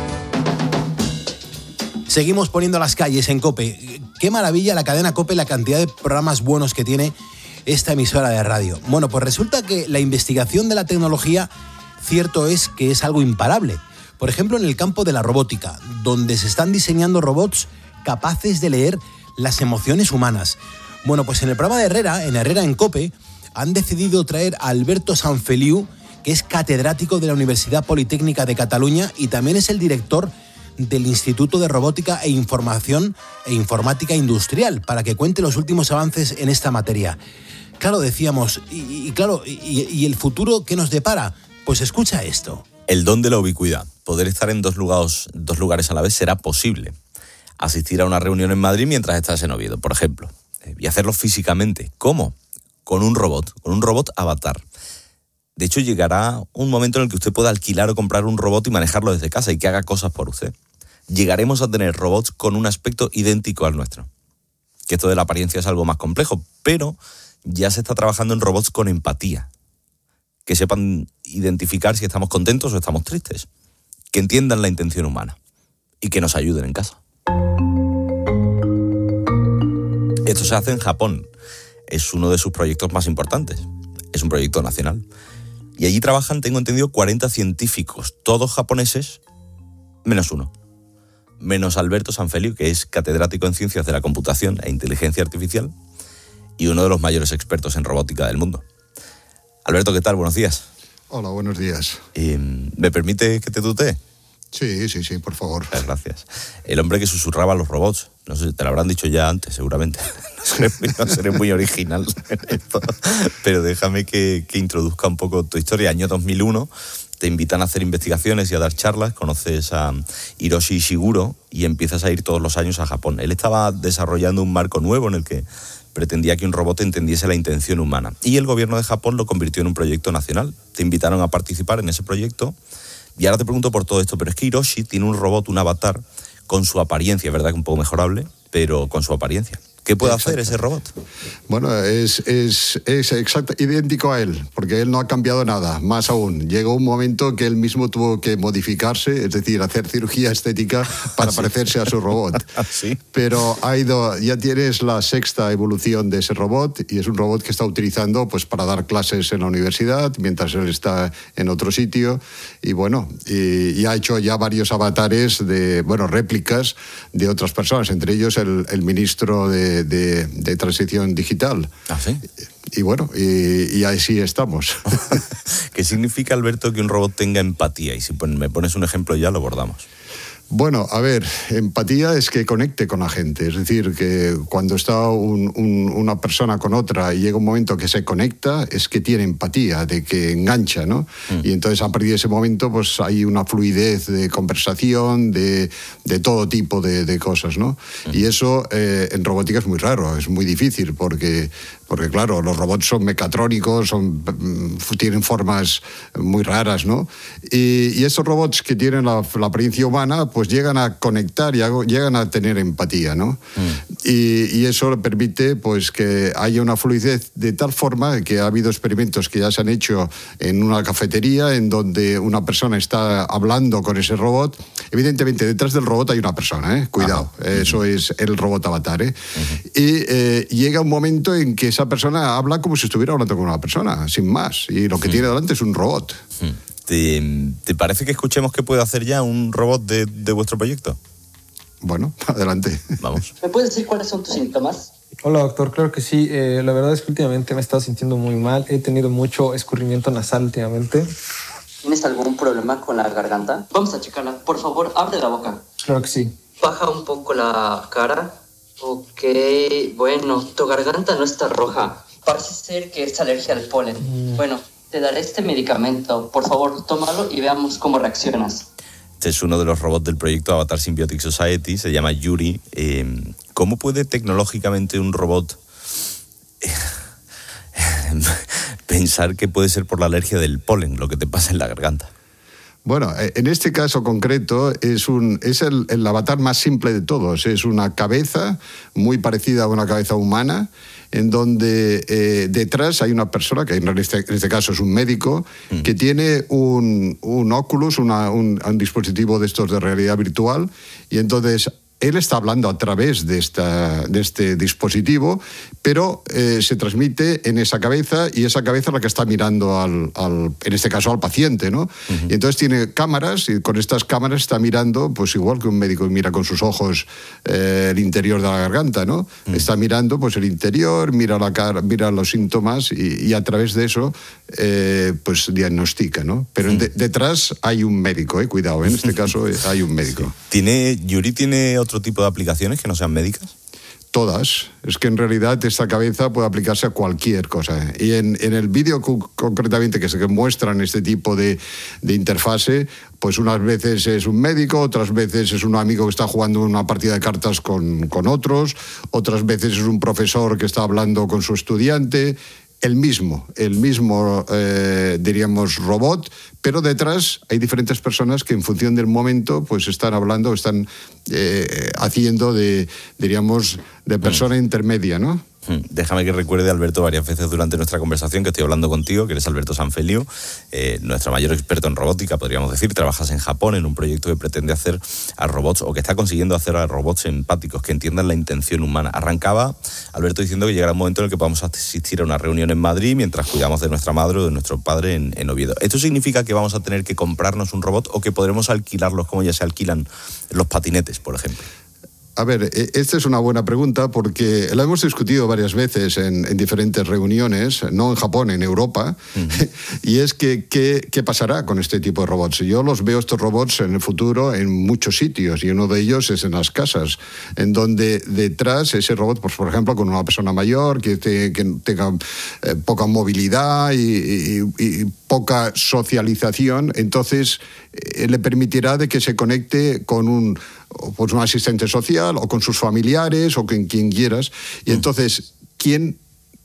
Seguimos poniendo las calles en COPE. Qué maravilla la cadena COPE, la cantidad de programas buenos que tiene esta emisora de radio. Bueno, pues resulta que la investigación de la tecnología, cierto es que es algo imparable. Por ejemplo, en el campo de la robótica, donde se están diseñando robots capaces de leer las emociones humanas. Bueno, pues en el programa de Herrera, en Herrera en COPE, han decidido traer a Alberto Sanfeliu, que es catedrático de la Universidad Politécnica de Cataluña y también es el director del Instituto de Robótica e Información e Informática Industrial, para que cuente los últimos avances en esta materia. Claro, decíamos, y, y claro, y, y el futuro ¿qué nos depara? Pues escucha esto. El don de la ubicuidad. Poder estar en dos lugares, dos lugares a la vez será posible. Asistir a una reunión en Madrid mientras estás en Oviedo, por ejemplo. Y hacerlo físicamente. ¿Cómo? con un robot, con un robot avatar. De hecho, llegará un momento en el que usted pueda alquilar o comprar un robot y manejarlo desde casa y que haga cosas por usted. Llegaremos a tener robots con un aspecto idéntico al nuestro. Que esto de la apariencia es algo más complejo, pero ya se está trabajando en robots con empatía. Que sepan identificar si estamos contentos o estamos tristes. Que entiendan la intención humana y que nos ayuden en casa. Esto se hace en Japón. Es uno de sus proyectos más importantes. Es un proyecto nacional. Y allí trabajan, tengo entendido, cuarenta científicos, todos japoneses, menos uno. Menos Alberto Sanfelio, que es catedrático en Ciencias de la Computación e Inteligencia Artificial y uno de los mayores expertos en robótica del mundo. Alberto, ¿qué tal? Buenos días. Hola, buenos días. Eh, ¿Me permite que te tutee? Sí, sí, sí, por favor. Gracias. El hombre que susurraba a los robots, no sé, te lo habrán dicho ya antes, seguramente. No seré, no seré muy original en esto, pero déjame que, que introduzca un poco tu historia. Año dos mil uno, te invitan a hacer investigaciones y a dar charlas, conoces a Hiroshi Ishiguro y empiezas a ir todos los años a Japón. Él estaba desarrollando un marco nuevo en el que pretendía que un robot entendiese la intención humana. Y el gobierno de Japón lo convirtió en un proyecto nacional. Te invitaron a participar en ese proyecto. Y ahora te pregunto por todo esto, pero es que Hiroshi tiene un robot, un avatar, con su apariencia, ¿verdad? Que un poco mejorable, pero con su apariencia. ¿Qué puede Exacto. hacer ese robot? Bueno, es, es, es exacto, idéntico a él, porque él no ha cambiado nada. Más aún, llegó un momento que él mismo tuvo que modificarse, es decir, hacer cirugía estética para ¿Sí? parecerse a su robot. ¿Sí? Pero ha ido, ya tienes la sexta evolución de ese robot, y es un robot que está utilizando pues, para dar clases en la universidad, mientras él está en otro sitio. Y bueno, y, y ha hecho ya varios avatares, de bueno, réplicas de otras personas, entre ellos el, el ministro de De, de transición digital. ¿Ah, sí? Y bueno, y, y así estamos. ¿Qué significa, Alberto, que un robot tenga empatía? Y si me pones un ejemplo ya lo abordamos. Bueno, a ver, empatía es que conecte con la gente, es decir, que cuando está un, un, una persona con otra y llega un momento que se conecta, es que tiene empatía, de que engancha, ¿no? Mm. Y entonces a partir de ese momento pues hay una fluidez de conversación, de, de todo tipo de, de cosas, ¿no? Mm. Y eso eh, en robótica es muy raro, es muy difícil porque... Porque, claro, los robots son mecatrónicos, son, tienen formas muy raras, ¿no? Y, y estos robots que tienen la, la apariencia humana, pues llegan a conectar y a, llegan a tener empatía, ¿no? Mm. Y, y eso permite, pues, que haya una fluidez de tal forma que ha habido experimentos que ya se han hecho en una cafetería en donde una persona está hablando con ese robot. Evidentemente, detrás del robot hay una persona, ¿eh? Cuidado, Ajá. eso uh-huh. es el robot avatar, ¿eh? Uh-huh. Y eh, llega un momento en que esa persona habla como si estuviera hablando con una persona, sin más. Y lo que mm. tiene delante es un robot. ¿Te, ¿Te parece que escuchemos qué puede hacer ya un robot de, de vuestro proyecto? Bueno, adelante. Vamos. ¿Me puedes decir cuáles son tus síntomas? Hola, doctor. Claro que sí. Eh, la verdad es que últimamente me he estado sintiendo muy mal. He tenido mucho escurrimiento nasal últimamente. ¿Tienes algún problema con la garganta? Vamos a checarla. Por favor, abre la boca. Claro que sí. Baja un poco la cara. Ok, bueno, tu garganta no está roja. Parece ser que es alergia al polen. Mm. Bueno, te daré este medicamento. Por favor, tómalo y veamos cómo reaccionas. Este es uno de los robots del proyecto Avatar Symbiotic Society, se llama Yuri. Eh, ¿Cómo puede tecnológicamente un robot pensar que puede ser por la alergia del polen, lo que te pasa en la garganta? Bueno, en este caso concreto es, un, es el, el avatar más simple de todos. Es una cabeza muy parecida a una cabeza humana, en donde eh, detrás hay una persona, que en este, en este caso es un médico, mm. que tiene un, un Oculus, una, un, un dispositivo de estos de realidad virtual, y entonces él está hablando a través de, esta, de este dispositivo, pero eh, se transmite en esa cabeza, y esa cabeza es la que está mirando, al, al, en este caso, al paciente, ¿no? Uh-huh. Y entonces tiene cámaras, y con estas cámaras está mirando, pues igual que un médico mira con sus ojos eh, el interior de la garganta, ¿no? Uh-huh. Está mirando pues el interior, mira, la cara, mira los síntomas, y, y a través de eso eh, pues diagnostica, ¿no? Pero uh-huh. de, detrás hay un médico, ¿eh? Cuidado, ¿eh? En este caso hay un médico. Sí. ¿Tiene, Yuri tiene otro tipo de aplicaciones que no sean médicas? Todas. Es que en realidad esta cabeza puede aplicarse a cualquier cosa. Y en, en el vídeo cu- concretamente que se muestran este tipo de, de interfase, pues unas veces es un médico, otras veces es un amigo que está jugando una partida de cartas con, con otros, otras veces es un profesor que está hablando con su estudiante. el mismo, el mismo, eh, diríamos, robot, pero detrás hay diferentes personas que en función del momento pues están hablando, están eh, haciendo de, diríamos, de persona mm. intermedia, ¿no? Déjame que recuerde, Alberto, varias veces durante nuestra conversación que estoy hablando contigo, que eres Alberto Sanfeliu, eh, nuestro mayor experto en robótica, podríamos decir. Trabajas en Japón en un proyecto que pretende hacer a robots, o que está consiguiendo hacer a robots empáticos, que entiendan la intención humana. Arrancaba, Alberto, diciendo que llegará un momento en el que podamos asistir a una reunión en Madrid mientras cuidamos de nuestra madre o de nuestro padre en, en Oviedo. ¿Esto significa que vamos a tener que comprarnos un robot o que podremos alquilarlos como ya se alquilan los patinetes, por ejemplo? A ver, esta es una buena pregunta porque la hemos discutido varias veces en, en diferentes reuniones, no en Japón, en Europa, uh-huh. y es que ¿qué, qué pasará con este tipo de robots? Yo los veo, estos robots, en el futuro en muchos sitios, y uno de ellos es en las casas, en donde detrás ese robot, pues por ejemplo, con una persona mayor que, te, que tenga eh, poca movilidad y, y, y poca socialización, entonces eh, le permitirá de que se conecte con un pues un asistente social o con sus familiares o con quien quieras. Y entonces, ¿quién,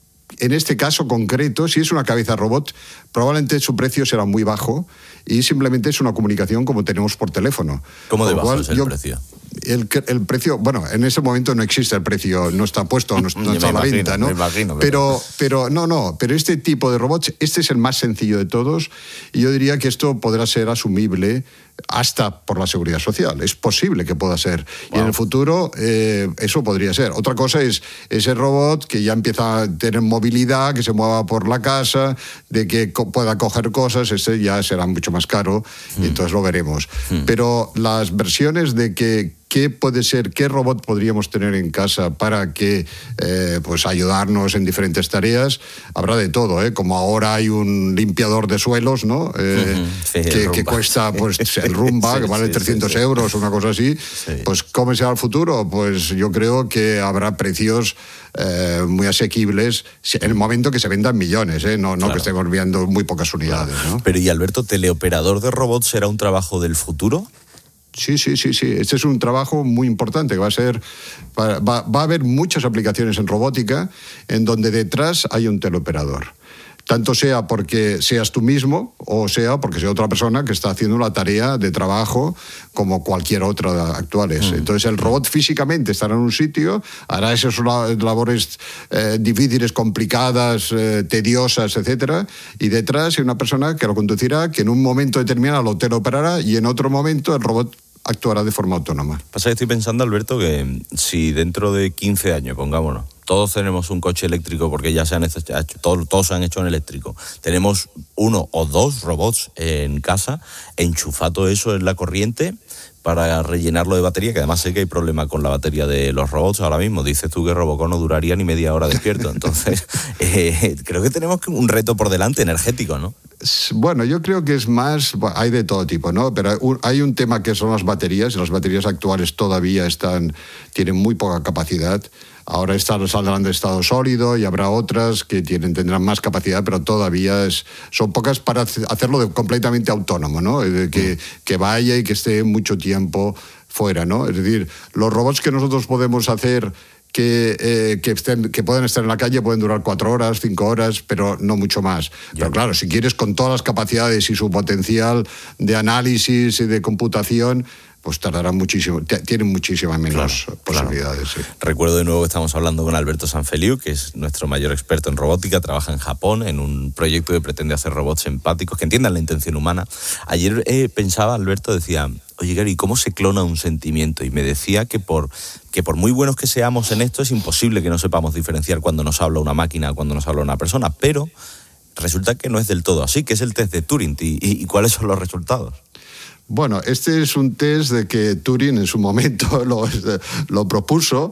en este caso concreto, si es una cabeza robot, probablemente su precio será muy bajo y simplemente es una comunicación como tenemos por teléfono? ¿Cómo de bajo es el yo, precio? El, el precio, bueno, en ese momento no existe el precio, no está puesto, no, no está a la venta, ¿no? Me imagino, pero, pero no, no, pero este tipo de robots, este es el más sencillo de todos y yo diría que esto podrá ser asumible hasta por la seguridad social. Es posible que pueda ser. Wow. Y en el futuro eh, eso podría ser. Otra cosa es ese robot que ya empieza a tener movilidad, que se mueva por la casa, de que co- pueda coger cosas, ese ya será mucho más caro, mm. y entonces lo veremos. Mm. Pero las versiones de que ¿qué puede ser, qué robot podríamos tener en casa para que eh, pues ayudarnos en diferentes tareas? Habrá de todo, ¿eh? Como ahora hay un limpiador de suelos, ¿no? Eh, uh-huh. sí, que, que cuesta, pues, el Roomba, sí, que vale sí, trescientos sí, sí. euros, una cosa así. Sí. Pues, ¿cómo será el futuro? Pues yo creo que habrá precios eh, muy asequibles en el momento que se vendan millones, ¿eh? No, no claro. que estemos viendo muy pocas unidades, ¿no? Pero, y Alberto, ¿teleoperador de robots será un trabajo del futuro? Sí, sí, sí, sí. Este es un trabajo muy importante que va a ser, va, va, va a haber muchas aplicaciones en robótica en donde detrás hay un teleoperador. Tanto sea porque seas tú mismo o sea porque sea otra persona que está haciendo la tarea de trabajo como cualquier otra actuales. Mm. Entonces el robot físicamente estará en un sitio, hará esas labores eh, difíciles, complicadas, eh, tediosas, etcétera, y detrás hay una persona que lo conducirá, que en un momento determinado lo teleoperará y en otro momento el robot actuará de forma autónoma. Pasa que estoy pensando, Alberto, que si dentro de quince años, pongámonos, todos tenemos un coche eléctrico porque ya se han hecho, todos, todos se han hecho en eléctrico, tenemos uno o dos robots en casa, enchufa todo eso en la corriente para rellenarlo de batería, que además sé que hay problema con la batería de los robots ahora mismo. Dices tú que Robocop no duraría ni media hora despierto. Entonces, eh, creo que tenemos un reto por delante energético, ¿no? Bueno, yo creo que es más, hay de todo tipo, ¿no? Pero hay un tema que son las baterías, y las baterías actuales todavía están, tienen muy poca capacidad. Ahora están, saldrán de estado sólido y habrá otras que tienen, tendrán más capacidad, pero todavía es, son pocas para hacerlo de, completamente autónomo, ¿no? De que, que vaya y que esté mucho tiempo fuera, ¿no? Es decir, los robots que nosotros podemos hacer que, eh, que, estén, que pueden estar en la calle pueden durar cuatro horas, cinco horas, pero no mucho más. Yeah. Pero claro, si quieres con todas las capacidades y su potencial de análisis y de computación, pues tardarán muchísimo, tienen muchísimas menos claro, posibilidades. Claro. Sí. Recuerdo de nuevo que estamos hablando con Alberto Sanfeliu, que es nuestro mayor experto en robótica, trabaja en Japón en un proyecto que pretende hacer robots empáticos que entiendan la intención humana. Ayer eh, pensaba, Alberto, decía, oye, Gary, ¿cómo se clona un sentimiento? Y me decía que por, que por muy buenos que seamos en esto, es imposible que no sepamos diferenciar cuando nos habla una máquina o cuando nos habla una persona, pero resulta que no es del todo así, que es el test de Turing. ¿Y, y, y cuáles son los resultados? Bueno, este es un test de que Turing en su momento lo, lo propuso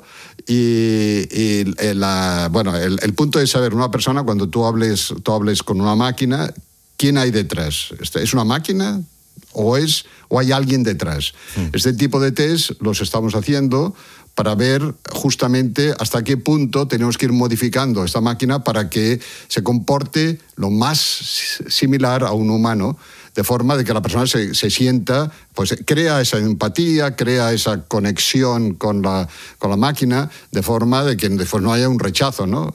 y, y la, bueno, el, el punto es saber, una persona, cuando tú hables, tú hables con una máquina, ¿quién hay detrás? ¿Es una máquina o, es, o hay alguien detrás? Mm. Este tipo de test los estamos haciendo para ver justamente hasta qué punto tenemos que ir modificando esta máquina para que se comporte lo más similar a un humano, de forma de que la persona se, se sienta, pues crea esa empatía, crea esa conexión con la, con la máquina, de forma de que después no haya un rechazo, ¿no?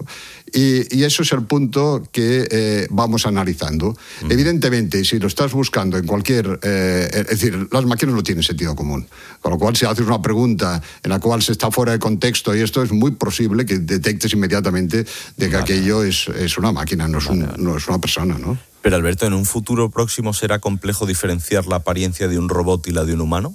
Y, y eso es el punto que eh, vamos analizando. Mm. Evidentemente, si lo estás buscando en cualquier... Eh, es decir, las máquinas no tienen sentido común. Con lo cual, si haces una pregunta en la cual se está fuera de contexto, y esto es muy posible que detectes inmediatamente de que vale. aquello es, es una máquina, no es, vale. un, no es una persona, ¿no? Pero, Alberto, ¿en un futuro próximo será complejo diferenciar la apariencia de un robot y la de un humano?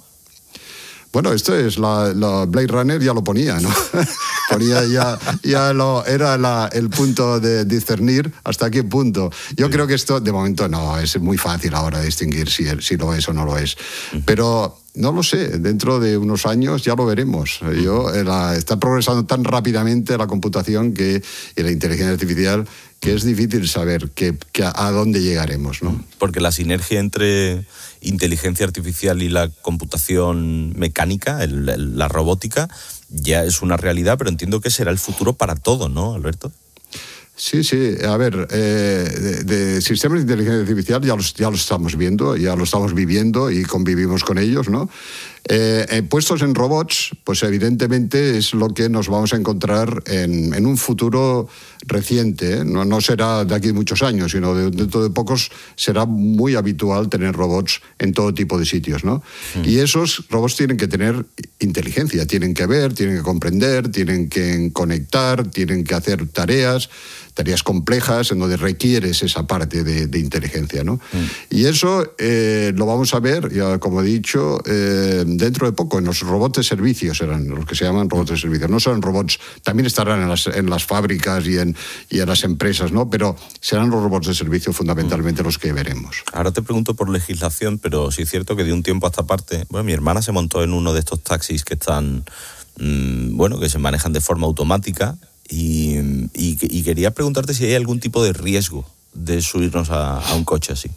Bueno, esto es la, la Blade Runner ya lo ponía, ¿no? ponía ya, ya lo, era la, el punto de discernir hasta qué punto. Yo sí. creo que esto, de momento, no, es muy fácil ahora distinguir si, si lo es o no lo es. Uh-huh. Pero no lo sé, dentro de unos años ya lo veremos. Yo, la, está progresando tan rápidamente la computación que, y la inteligencia artificial que es difícil saber que, que a dónde llegaremos, ¿no? Porque la sinergia entre inteligencia artificial y la computación mecánica, el, el, la robótica, ya es una realidad, pero entiendo que será el futuro para todo, ¿no, Alberto? Sí, sí. A ver, eh, de, de sistemas de inteligencia artificial ya los, ya los estamos viendo, ya los estamos viviendo y convivimos con ellos, ¿no? Eh, eh, puestos en robots, pues evidentemente es lo que nos vamos a encontrar en, en un futuro reciente, ¿eh? No, no será de aquí muchos años, sino de, dentro de pocos será muy habitual tener robots en todo tipo de sitios, ¿no? Sí. Y esos robots tienen que tener inteligencia, tienen que ver, tienen que comprender, tienen que conectar, tienen que hacer tareas, tareas complejas en donde requieres esa parte de, de inteligencia, ¿no? Mm. Y eso eh, lo vamos a ver, ya como he dicho, eh, dentro de poco, en los robots de servicio serán los que se llaman robots de servicio. No serán robots, también estarán en las, en las fábricas y en, y en las empresas, ¿no? Pero serán los robots de servicio fundamentalmente mm. los que veremos. Ahora te pregunto por legislación, pero sí es cierto que de un tiempo a esta parte, bueno, mi hermana se montó en uno de estos taxis que están, mmm, bueno, que se manejan de forma automática. Y, y, y quería preguntarte si hay algún tipo de riesgo de subirnos a, a un coche así.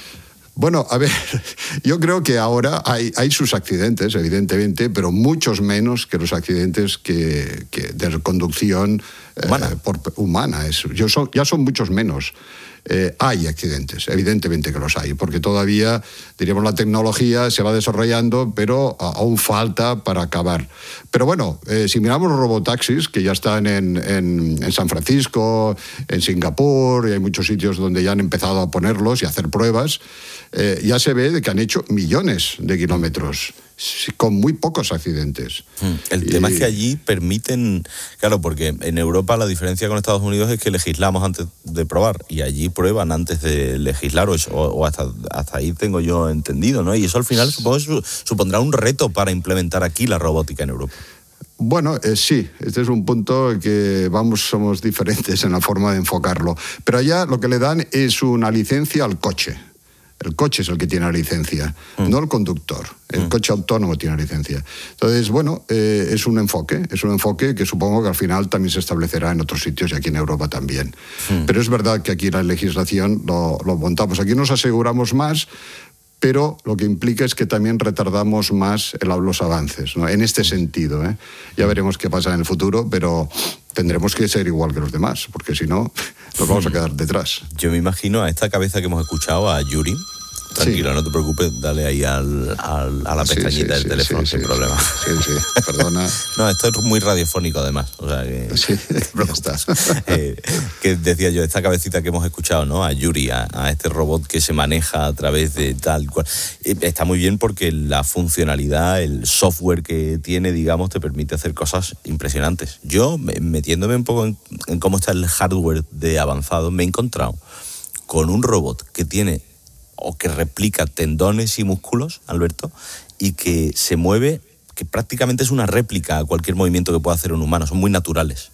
Bueno, a ver, yo creo que ahora hay, hay sus accidentes, evidentemente, pero muchos menos que los accidentes que, que de conducción humana. Eh, por, humana. Es, yo son, ya son muchos menos. Eh, hay accidentes, evidentemente que los hay, porque todavía, diríamos, la tecnología se va desarrollando, pero aún falta para acabar. Pero bueno, eh, si miramos los robotaxis, que ya están en, en, en San Francisco, en Singapur, y hay muchos sitios donde ya han empezado a ponerlos y a hacer pruebas, eh, ya se ve de que han hecho millones de kilómetros, con muy pocos accidentes. El y... tema es que allí permiten, claro, porque en Europa la diferencia con Estados Unidos es que legislamos antes de probar y allí prueban antes de legislar, o, o hasta, hasta ahí tengo yo entendido, ¿no? Y eso al final supongo supondrá un reto para implementar aquí la robótica en Europa. Bueno, eh, sí, este es un punto que vamos, somos diferentes en la forma de enfocarlo, pero allá lo que le dan es una licencia al coche. El coche es el que tiene la licencia, mm. no el conductor. El mm. coche autónomo tiene licencia. Entonces, bueno, eh, es un enfoque, es un enfoque que supongo que al final también se establecerá en otros sitios y aquí en Europa también. Mm. Pero es verdad que aquí la legislación lo, lo montamos. Aquí nos aseguramos más, pero lo que implica es que también retardamos más el, los avances, ¿no? En este sentido, ¿eh? Ya veremos qué pasa en el futuro, pero tendremos que ser igual que los demás, porque si no, nos vamos a quedar detrás. Yo me imagino a esta cabeza que hemos escuchado, a Yuri. Tranquilo, sí. No te preocupes, dale ahí al, al, a la pestañita sí, sí, del sí, teléfono sí, sin sí, problema. Sí, sí, perdona. No, esto es muy radiofónico además. O sea que, sí, ya está. Eh, que decía yo, esta cabecita que hemos escuchado, ¿no? A Yuri, a, a este robot que se maneja a través de tal cual. Eh, está muy bien porque la funcionalidad, el software que tiene, digamos, te permite hacer cosas impresionantes. Yo, metiéndome un poco en, en cómo está el hardware de avanzado, me he encontrado con un robot que tiene o que replica tendones y músculos, Alberto, y que se mueve, que prácticamente es una réplica a cualquier movimiento que pueda hacer un humano, son muy naturales.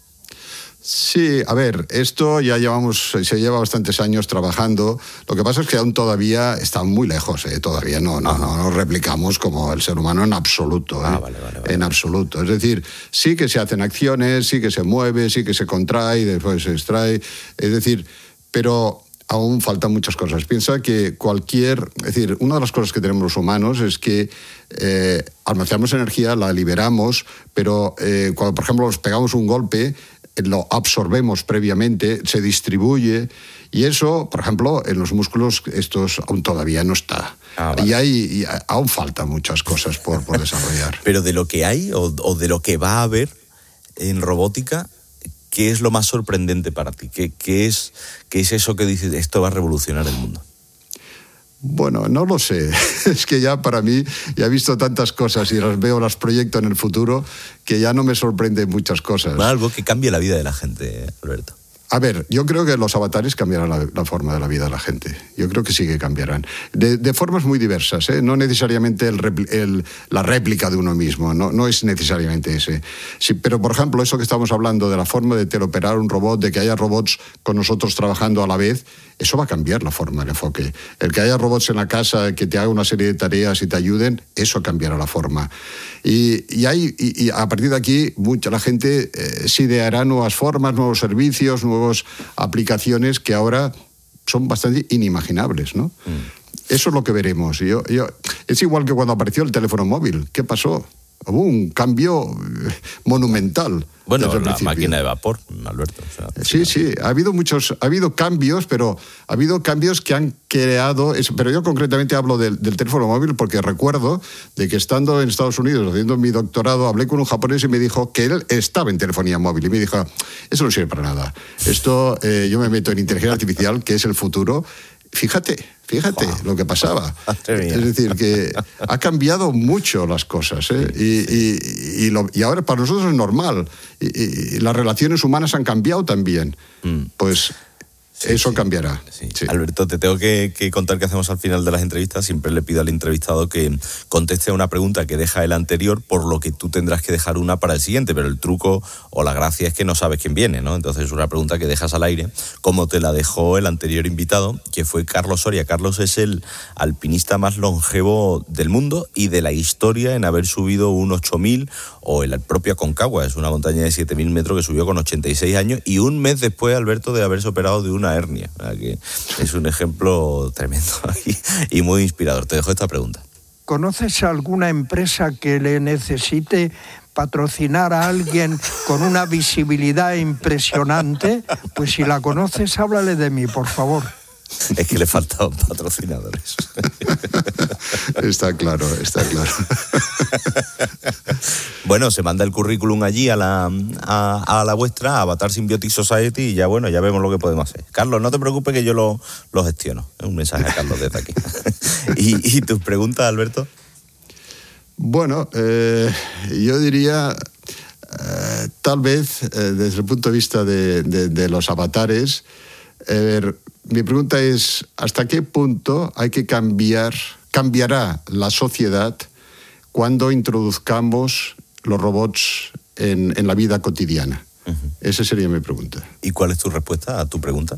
Sí, a ver, esto ya llevamos, se lleva bastantes años trabajando. Lo que pasa es que aún todavía está muy lejos, ¿eh? Todavía no, no, no, no replicamos como el ser humano en absoluto, ¿eh? Ah, vale, vale, vale. En absoluto. Es decir, sí que se hacen acciones, sí que se mueve, sí que se contrae, después se extrae. Es decir, pero aún faltan muchas cosas. Piensa que cualquier... Es decir, una de las cosas que tenemos los humanos es que eh, almacenamos energía, la liberamos, pero eh, cuando, por ejemplo, nos pegamos un golpe, lo absorbemos previamente, se distribuye, y eso, por ejemplo, en los músculos estos aún todavía no está. Ah, vale. Y hay y aún faltan muchas cosas por, por desarrollar. Pero de lo que hay o, o de lo que va a haber en robótica, ¿qué es lo más sorprendente para ti? ¿Qué, qué, es, qué es eso que dices, esto va a revolucionar el mundo? Bueno, no lo sé. Es que ya para mí, ya he visto tantas cosas y las veo, las proyecto en el futuro, que ya no me sorprenden muchas cosas. Algo que cambie la vida de la gente, Alberto. A ver, yo creo que los avatares cambiarán la, la forma de la vida de la gente. Yo creo que sí que cambiarán. De, de formas muy diversas, ¿eh? No necesariamente el repli, el, la réplica de uno mismo, no, no es necesariamente ese. Sí, pero, por ejemplo, eso que estamos hablando de la forma de teleoperar un robot, de que haya robots con nosotros trabajando a la vez, eso va a cambiar la forma, el enfoque. El que haya robots en la casa que te hagan una serie de tareas y te ayuden, eso cambiará la forma. Y, y, hay, y, y a partir de aquí, mucha la gente eh, se ideará nuevas formas, nuevos servicios, nuevas aplicaciones que ahora son bastante inimaginables, ¿no? Mm. Eso es lo que veremos. Yo, yo, es igual que cuando apareció el teléfono móvil. ¿Qué pasó? Hubo un cambio monumental. Bueno, la principio. Máquina de vapor, Alberto. O sea, sí, sí, ha habido muchos, ha habido cambios, pero ha habido cambios que han creado, pero yo concretamente hablo del, del teléfono móvil porque recuerdo de que estando en Estados Unidos haciendo mi doctorado, hablé con un japonés y me dijo que él estaba en telefonía móvil y me dijo, eso no sirve para nada. Esto, eh, yo me meto en inteligencia artificial, que es el futuro. Fíjate, fíjate wow. lo que pasaba. Es decir, que ha cambiado mucho las cosas, ¿eh? y, y, y, lo, y ahora para nosotros es normal. Y, y, y las relaciones humanas han cambiado también. Mm. Pues sí, eso sí. cambiará. Sí. Sí. Alberto, te tengo que, que contar que hacemos al final de las entrevistas. Siempre le pido al entrevistado que conteste a una pregunta que deja el anterior, por lo que tú tendrás que dejar una para el siguiente, pero el truco o la gracia es que no sabes quién viene, ¿no? Entonces es una pregunta que dejas al aire, como te la dejó el anterior invitado, que fue Carlos Soria. Carlos es el alpinista más longevo del mundo y de la historia en haber subido un ocho mil, o el propio Aconcagua, es una montaña de siete mil metros que subió con ochenta y seis años y un mes después, Alberto, de haberse operado de una hernia. Que es un ejemplo tremendo y, y muy inspirador. Te dejo esta pregunta. ¿Conoces alguna empresa que le necesite patrocinar a alguien con una visibilidad impresionante? Pues si la conoces, háblale de mí, por favor. Es que le faltaban patrocinadores. Está claro, está claro. Bueno, se manda el currículum allí a la, a, a la vuestra, a Avatar Symbiotic Society, y ya bueno, ya vemos lo que podemos hacer. Carlos, no te preocupes que yo lo, lo gestiono. Es un mensaje a Carlos desde aquí. ¿Y, y tus preguntas, Alberto? Bueno, eh, yo diría, eh, tal vez, eh, desde el punto de vista de, de, de los avatares, eh, mi pregunta es, ¿hasta qué punto hay que cambiar, cambiará la sociedad cuando introduzcamos los robots en, en la vida cotidiana? Uh-huh. Esa sería mi pregunta. ¿Y cuál es tu respuesta a tu pregunta?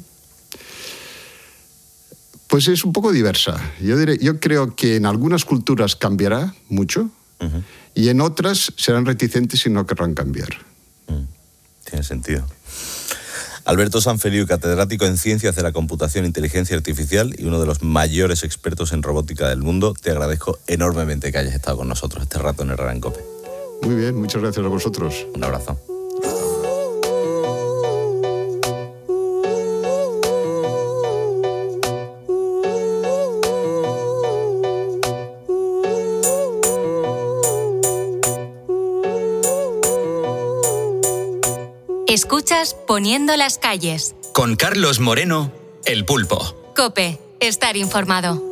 Pues es un poco diversa. Yo, diré, yo creo que en algunas culturas cambiará mucho, uh-huh, y en otras serán reticentes y no querrán cambiar. Uh-huh. Tiene sentido. Alberto Sanfeliu, catedrático en Ciencias de la Computación e Inteligencia Artificial y uno de los mayores expertos en robótica del mundo, te agradezco enormemente que hayas estado con nosotros este rato en Herrera en COPE. Muy bien, muchas gracias a vosotros. Un abrazo. Escuchas Poniendo las calles. Con Carlos Moreno, El Pulpo. COPE, estar informado.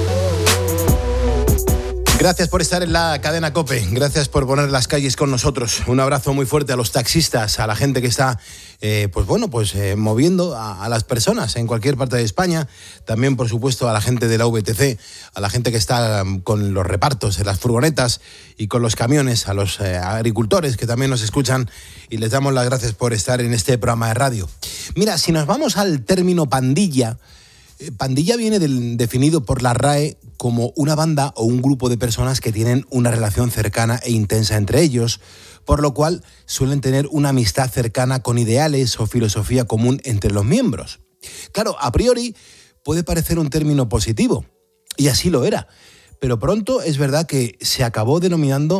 Gracias por estar en la cadena COPE, gracias por poner las calles con nosotros. Un abrazo muy fuerte a los taxistas, a la gente que está, eh, pues bueno, pues eh, moviendo a, a las personas en cualquier parte de España. También, por supuesto, a la gente de la V T C, a la gente que está um, con los repartos en las furgonetas y con los camiones, a los eh, agricultores que también nos escuchan, y les damos las gracias por estar en este programa de radio. Mira, si nos vamos al término pandilla, eh, pandilla viene del, definido por la R A E como una banda o un grupo de personas que tienen una relación cercana e intensa entre ellos, por lo cual suelen tener una amistad cercana con ideales o filosofía común entre los miembros. Claro, a priori puede parecer un término positivo, y así lo era, pero pronto es verdad que se acabó denominando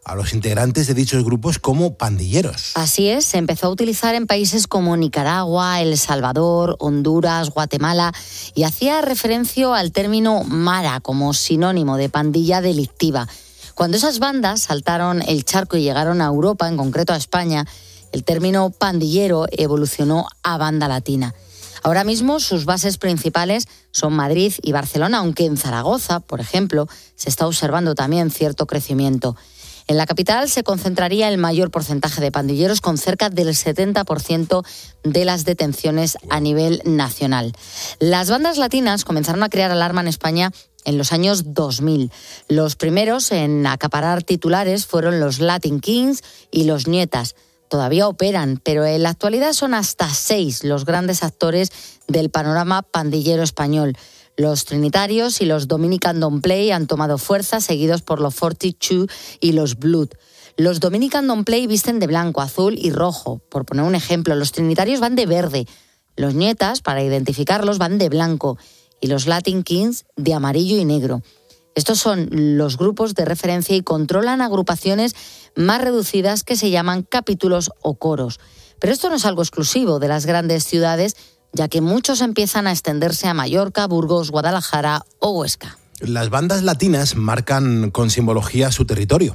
a los integrantes de dichos grupos como pandilleros. Así es, se empezó a utilizar en países como Nicaragua, El Salvador, Honduras, Guatemala y hacía referencia al término mara como sinónimo de pandilla delictiva. Cuando esas bandas saltaron el charco y llegaron a Europa, en concreto a España, el término pandillero evolucionó a banda latina. Ahora mismo sus bases principales son Madrid y Barcelona, aunque en Zaragoza, por ejemplo, se está observando también cierto crecimiento. En la capital se concentraría el mayor porcentaje de pandilleros, con cerca del setenta por ciento de las detenciones a nivel nacional. Las bandas latinas comenzaron a crear alarma en España en los años dos mil. Los primeros en acaparar titulares fueron los Latin Kings y los Nietas. Todavía operan, pero en la actualidad son hasta seis los grandes actores del panorama pandillero español. Los Trinitarios y los Dominican Don't Play han tomado fuerza, seguidos por los cuarenta y dos y los Blood. Los Dominican Don't Play visten de blanco, azul y rojo, por poner un ejemplo. Los Trinitarios van de verde. Los Nietas, para identificarlos, van de blanco. Y los Latin Kings de amarillo y negro. Estos son los grupos de referencia y controlan agrupaciones más reducidas que se llaman capítulos o coros. Pero esto no es algo exclusivo de las grandes ciudades, ya que muchos empiezan a extenderse a Mallorca, Burgos, Guadalajara o Huesca. Las bandas latinas marcan con simbología su territorio.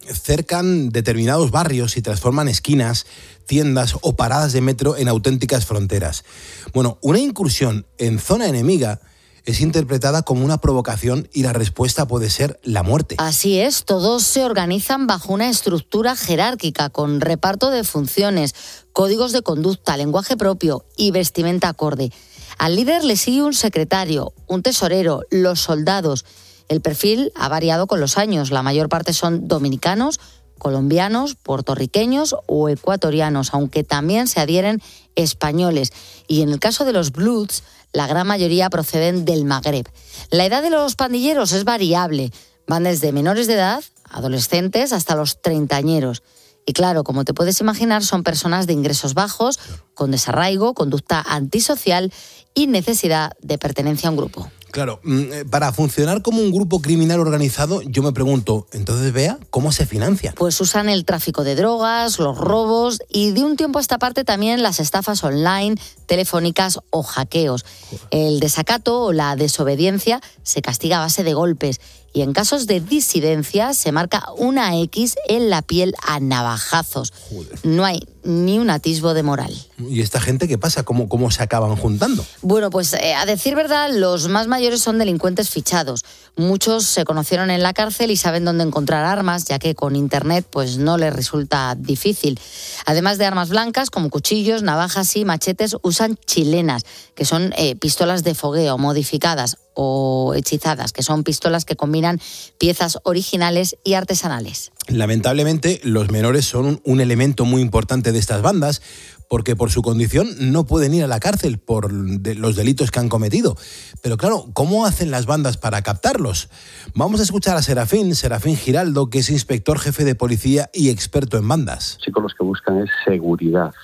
Cercan determinados barrios y transforman esquinas, tiendas o paradas de metro en auténticas fronteras. Bueno, una incursión en zona enemiga es interpretada como una provocación y la respuesta puede ser la muerte. Así es, todos se organizan bajo una estructura jerárquica con reparto de funciones, códigos de conducta, lenguaje propio y vestimenta acorde. Al líder le sigue un secretario, un tesorero, los soldados. El perfil ha variado con los años, la mayor parte son dominicanos, colombianos, puertorriqueños o ecuatorianos, aunque también se adhieren españoles. Y en el caso de los Bloods, la gran mayoría proceden del Magreb. La edad de los pandilleros es variable. Van desde menores de edad, adolescentes, hasta los treintañeros. Y claro, como te puedes imaginar, son personas de ingresos bajos, con desarraigo, conducta antisocial y necesidad de pertenencia a un grupo. Claro, para funcionar como un grupo criminal organizado, yo me pregunto, entonces, Bea, ¿cómo se financia? Pues usan el tráfico de drogas, los robos y de un tiempo a esta parte también las estafas online, telefónicas o hackeos. El desacato o la desobediencia se castiga a base de golpes y en casos de disidencia se marca una X en la piel a navajazos. Joder. No hay ni un atisbo de moral. ¿Y esta gente qué pasa? ¿Cómo, cómo se acaban juntando? Bueno, pues eh, a decir verdad, los más mayores son delincuentes fichados. Muchos se conocieron en la cárcel y saben dónde encontrar armas, ya que con internet pues no les resulta difícil. Además de armas blancas como cuchillos, navajas y machetes, usan chilenas, que son eh, pistolas de fogueo modificadas, o hechizadas, que son pistolas que combinan piezas originales y artesanales. Lamentablemente, los menores son un elemento muy importante de estas bandas, porque por su condición no pueden ir a la cárcel por de los delitos que han cometido. Pero claro, ¿cómo hacen las bandas para captarlos? Vamos a escuchar a Serafín, Serafín Giraldo, que es inspector jefe de policía y experto en bandas. Los chicos los que buscan es seguridad,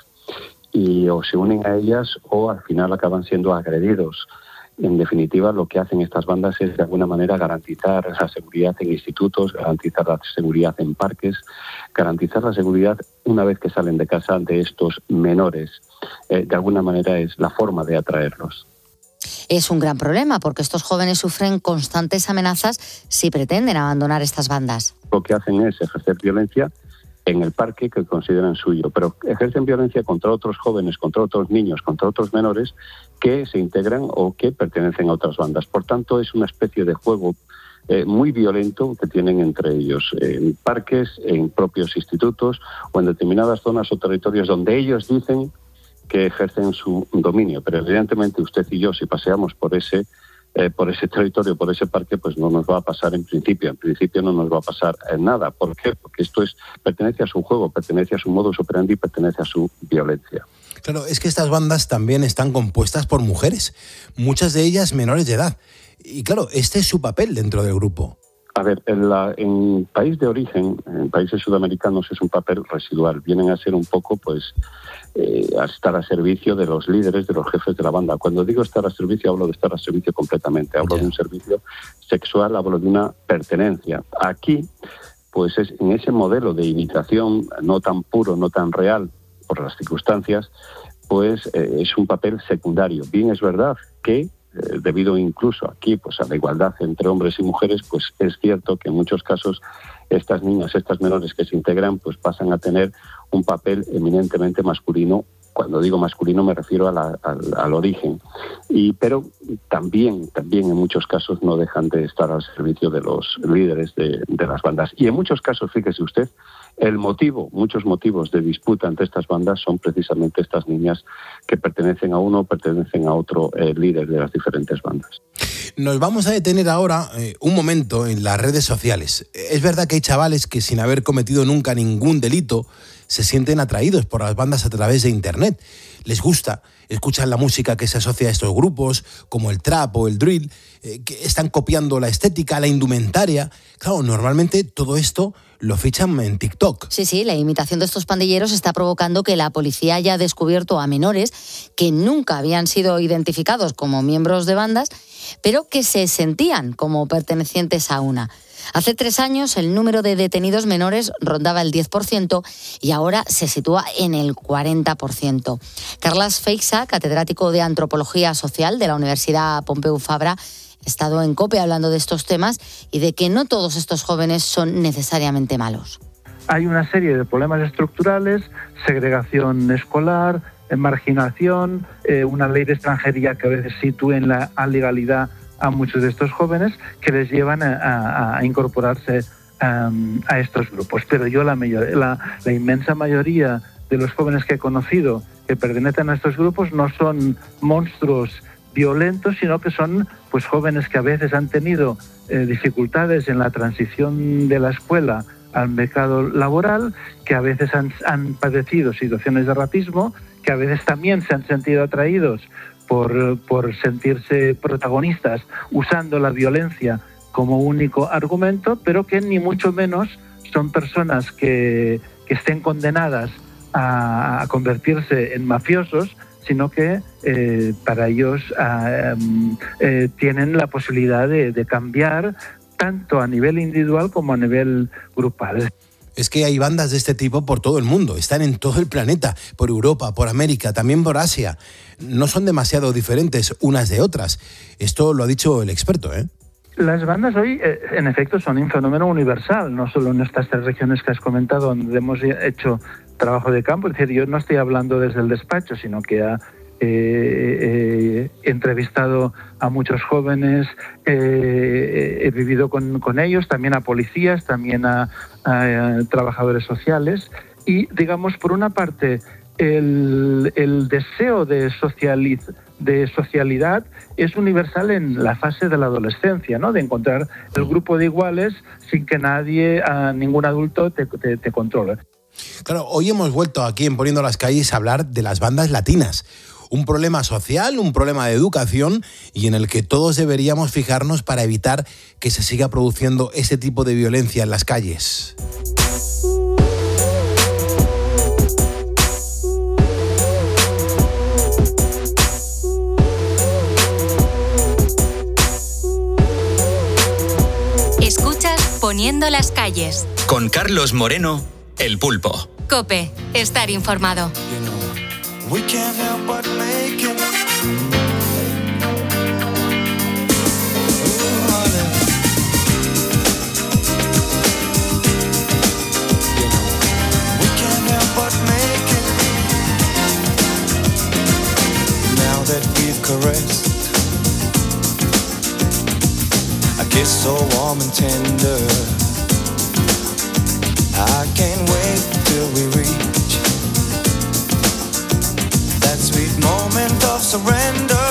y o se unen a ellas o al final acaban siendo agredidos. En definitiva, lo que hacen estas bandas es de alguna manera garantizar la seguridad en institutos, garantizar la seguridad en parques, garantizar la seguridad una vez que salen de casa de estos menores. Eh, de alguna manera es la forma de atraerlos. Es un gran problema porque estos jóvenes sufren constantes amenazas si pretenden abandonar estas bandas. Lo que hacen es ejercer violencia en el parque que consideran suyo, pero ejercen violencia contra otros jóvenes, contra otros niños, contra otros menores que se integran o que pertenecen a otras bandas. Por tanto, es una especie de juego eh, muy violento que tienen entre ellos, en parques, en propios institutos o en determinadas zonas o territorios donde ellos dicen que ejercen su dominio. Pero evidentemente usted y yo, si paseamos por ese Eh, por ese territorio, por ese parque, pues no nos va a pasar en principio. En principio no nos va a pasar en nada. ¿Por qué? Porque esto es pertenece a su juego, pertenece a su modus operandi, pertenece a su violencia. Claro, es que estas bandas también están compuestas por mujeres, muchas de ellas menores de edad. Y claro, este es su papel dentro del grupo. A ver, en, la, en país de origen, en países sudamericanos, es un papel residual. Vienen a ser un poco, pues, eh, a estar a servicio de los líderes, de los jefes de la banda. Cuando digo estar a servicio, hablo de estar a servicio completamente. Hablo yeah. de un servicio sexual, hablo de una pertenencia. Aquí, pues es en ese modelo de imitación no tan puro, no tan real, por las circunstancias, pues eh, es un papel secundario. Bien, es verdad que, eh, debido incluso aquí pues a la igualdad entre hombres y mujeres, pues es cierto que en muchos casos estas niñas, estas menores que se integran, pues pasan a tener un papel eminentemente masculino. Cuando digo masculino me refiero a la, al, al origen, y, pero también, también en muchos casos no dejan de estar al servicio de los líderes de, de las bandas. Y en muchos casos, fíjese usted, el motivo, muchos motivos de disputa entre estas bandas son precisamente estas niñas que pertenecen a uno o pertenecen a otro eh, líder de las diferentes bandas. Nos vamos a detener ahora eh, un momento en las redes sociales. Es verdad que hay chavales que sin haber cometido nunca ningún delito se sienten atraídos por las bandas a través de Internet. Les gusta, escuchan la música que se asocia a estos grupos, como el trap o el drill, eh, que están copiando la estética, la indumentaria. Claro, normalmente todo esto lo fichan en TikTok. Sí, sí, la imitación de estos pandilleros está provocando que la policía haya descubierto a menores que nunca habían sido identificados como miembros de bandas, pero que se sentían como pertenecientes a una. Hace tres años el número de detenidos menores rondaba el diez por ciento y ahora se sitúa en el cuarenta por ciento. Carles Feixa, catedrático de Antropología Social de la Universidad Pompeu Fabra, ha estado en COPE hablando de estos temas y de que no todos estos jóvenes son necesariamente malos. Hay una serie de problemas estructurales, segregación escolar, marginación, eh, una ley de extranjería que a veces sitúe en la ilegalidad a muchos de estos jóvenes que les llevan a, a, a incorporarse um, a estos grupos. Pero yo la, mayor, la, la inmensa mayoría de los jóvenes que he conocido que pertenecen a estos grupos no son monstruos violentos, sino que son pues jóvenes que a veces han tenido eh, dificultades en la transición de la escuela al mercado laboral, que a veces han, han padecido situaciones de racismo, que a veces también se han sentido atraídos Por, por sentirse protagonistas usando la violencia como único argumento, pero que ni mucho menos son personas que, que estén condenadas a, a convertirse en mafiosos, sino que eh, para ellos eh, eh, tienen la posibilidad de, de cambiar tanto a nivel individual como a nivel grupal. Es que hay bandas de este tipo por todo el mundo, están en todo el planeta, por Europa, por América, también por Asia. No son demasiado diferentes unas de otras. Esto lo ha dicho el experto, ¿eh? Las bandas hoy, eh, en efecto, son un fenómeno universal, no solo en estas tres regiones que has comentado, donde hemos hecho trabajo de campo. Es decir, yo no estoy hablando desde el despacho, sino que ha Eh, he entrevistado a muchos jóvenes, eh, he vivido con, con ellos, también a policías, también a, a, a trabajadores sociales, y digamos, por una parte, el, el deseo de, socializ, de socialidad es universal en la fase de la adolescencia, ¿no? De encontrar el grupo de iguales sin que nadie, a ningún adulto te, te, te controle. Claro, hoy hemos vuelto aquí en Poniendo las Calles a hablar de las bandas latinas. Un problema social, un problema de educación y en el que todos deberíamos fijarnos para evitar que se siga produciendo ese tipo de violencia en las calles. Escuchas Poniendo las Calles. Con Carlos Moreno, El Pulpo. COPE, estar informado. We can't help but make it. Ooh, honey. We can't help but make it. Now that we've caressed, a kiss so warm and tender, I can't wait till we reach sweet moment of surrender.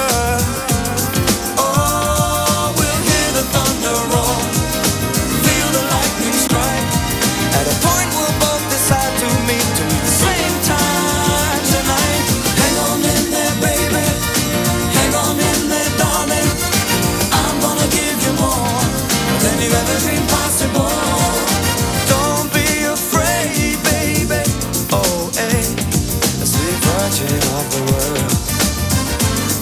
Oh, we'll hear the thunder roll, feel the lightning strike. At a point we'll both decide to meet to the same time tonight. Hang on in there, baby. Hang on in there, darling. I'm gonna give you more than you ever dreamed possible. Don't be afraid, baby. Oh, hey, as we virgin of the world.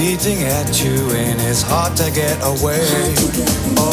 eating at you and it's hard to get away. Oh,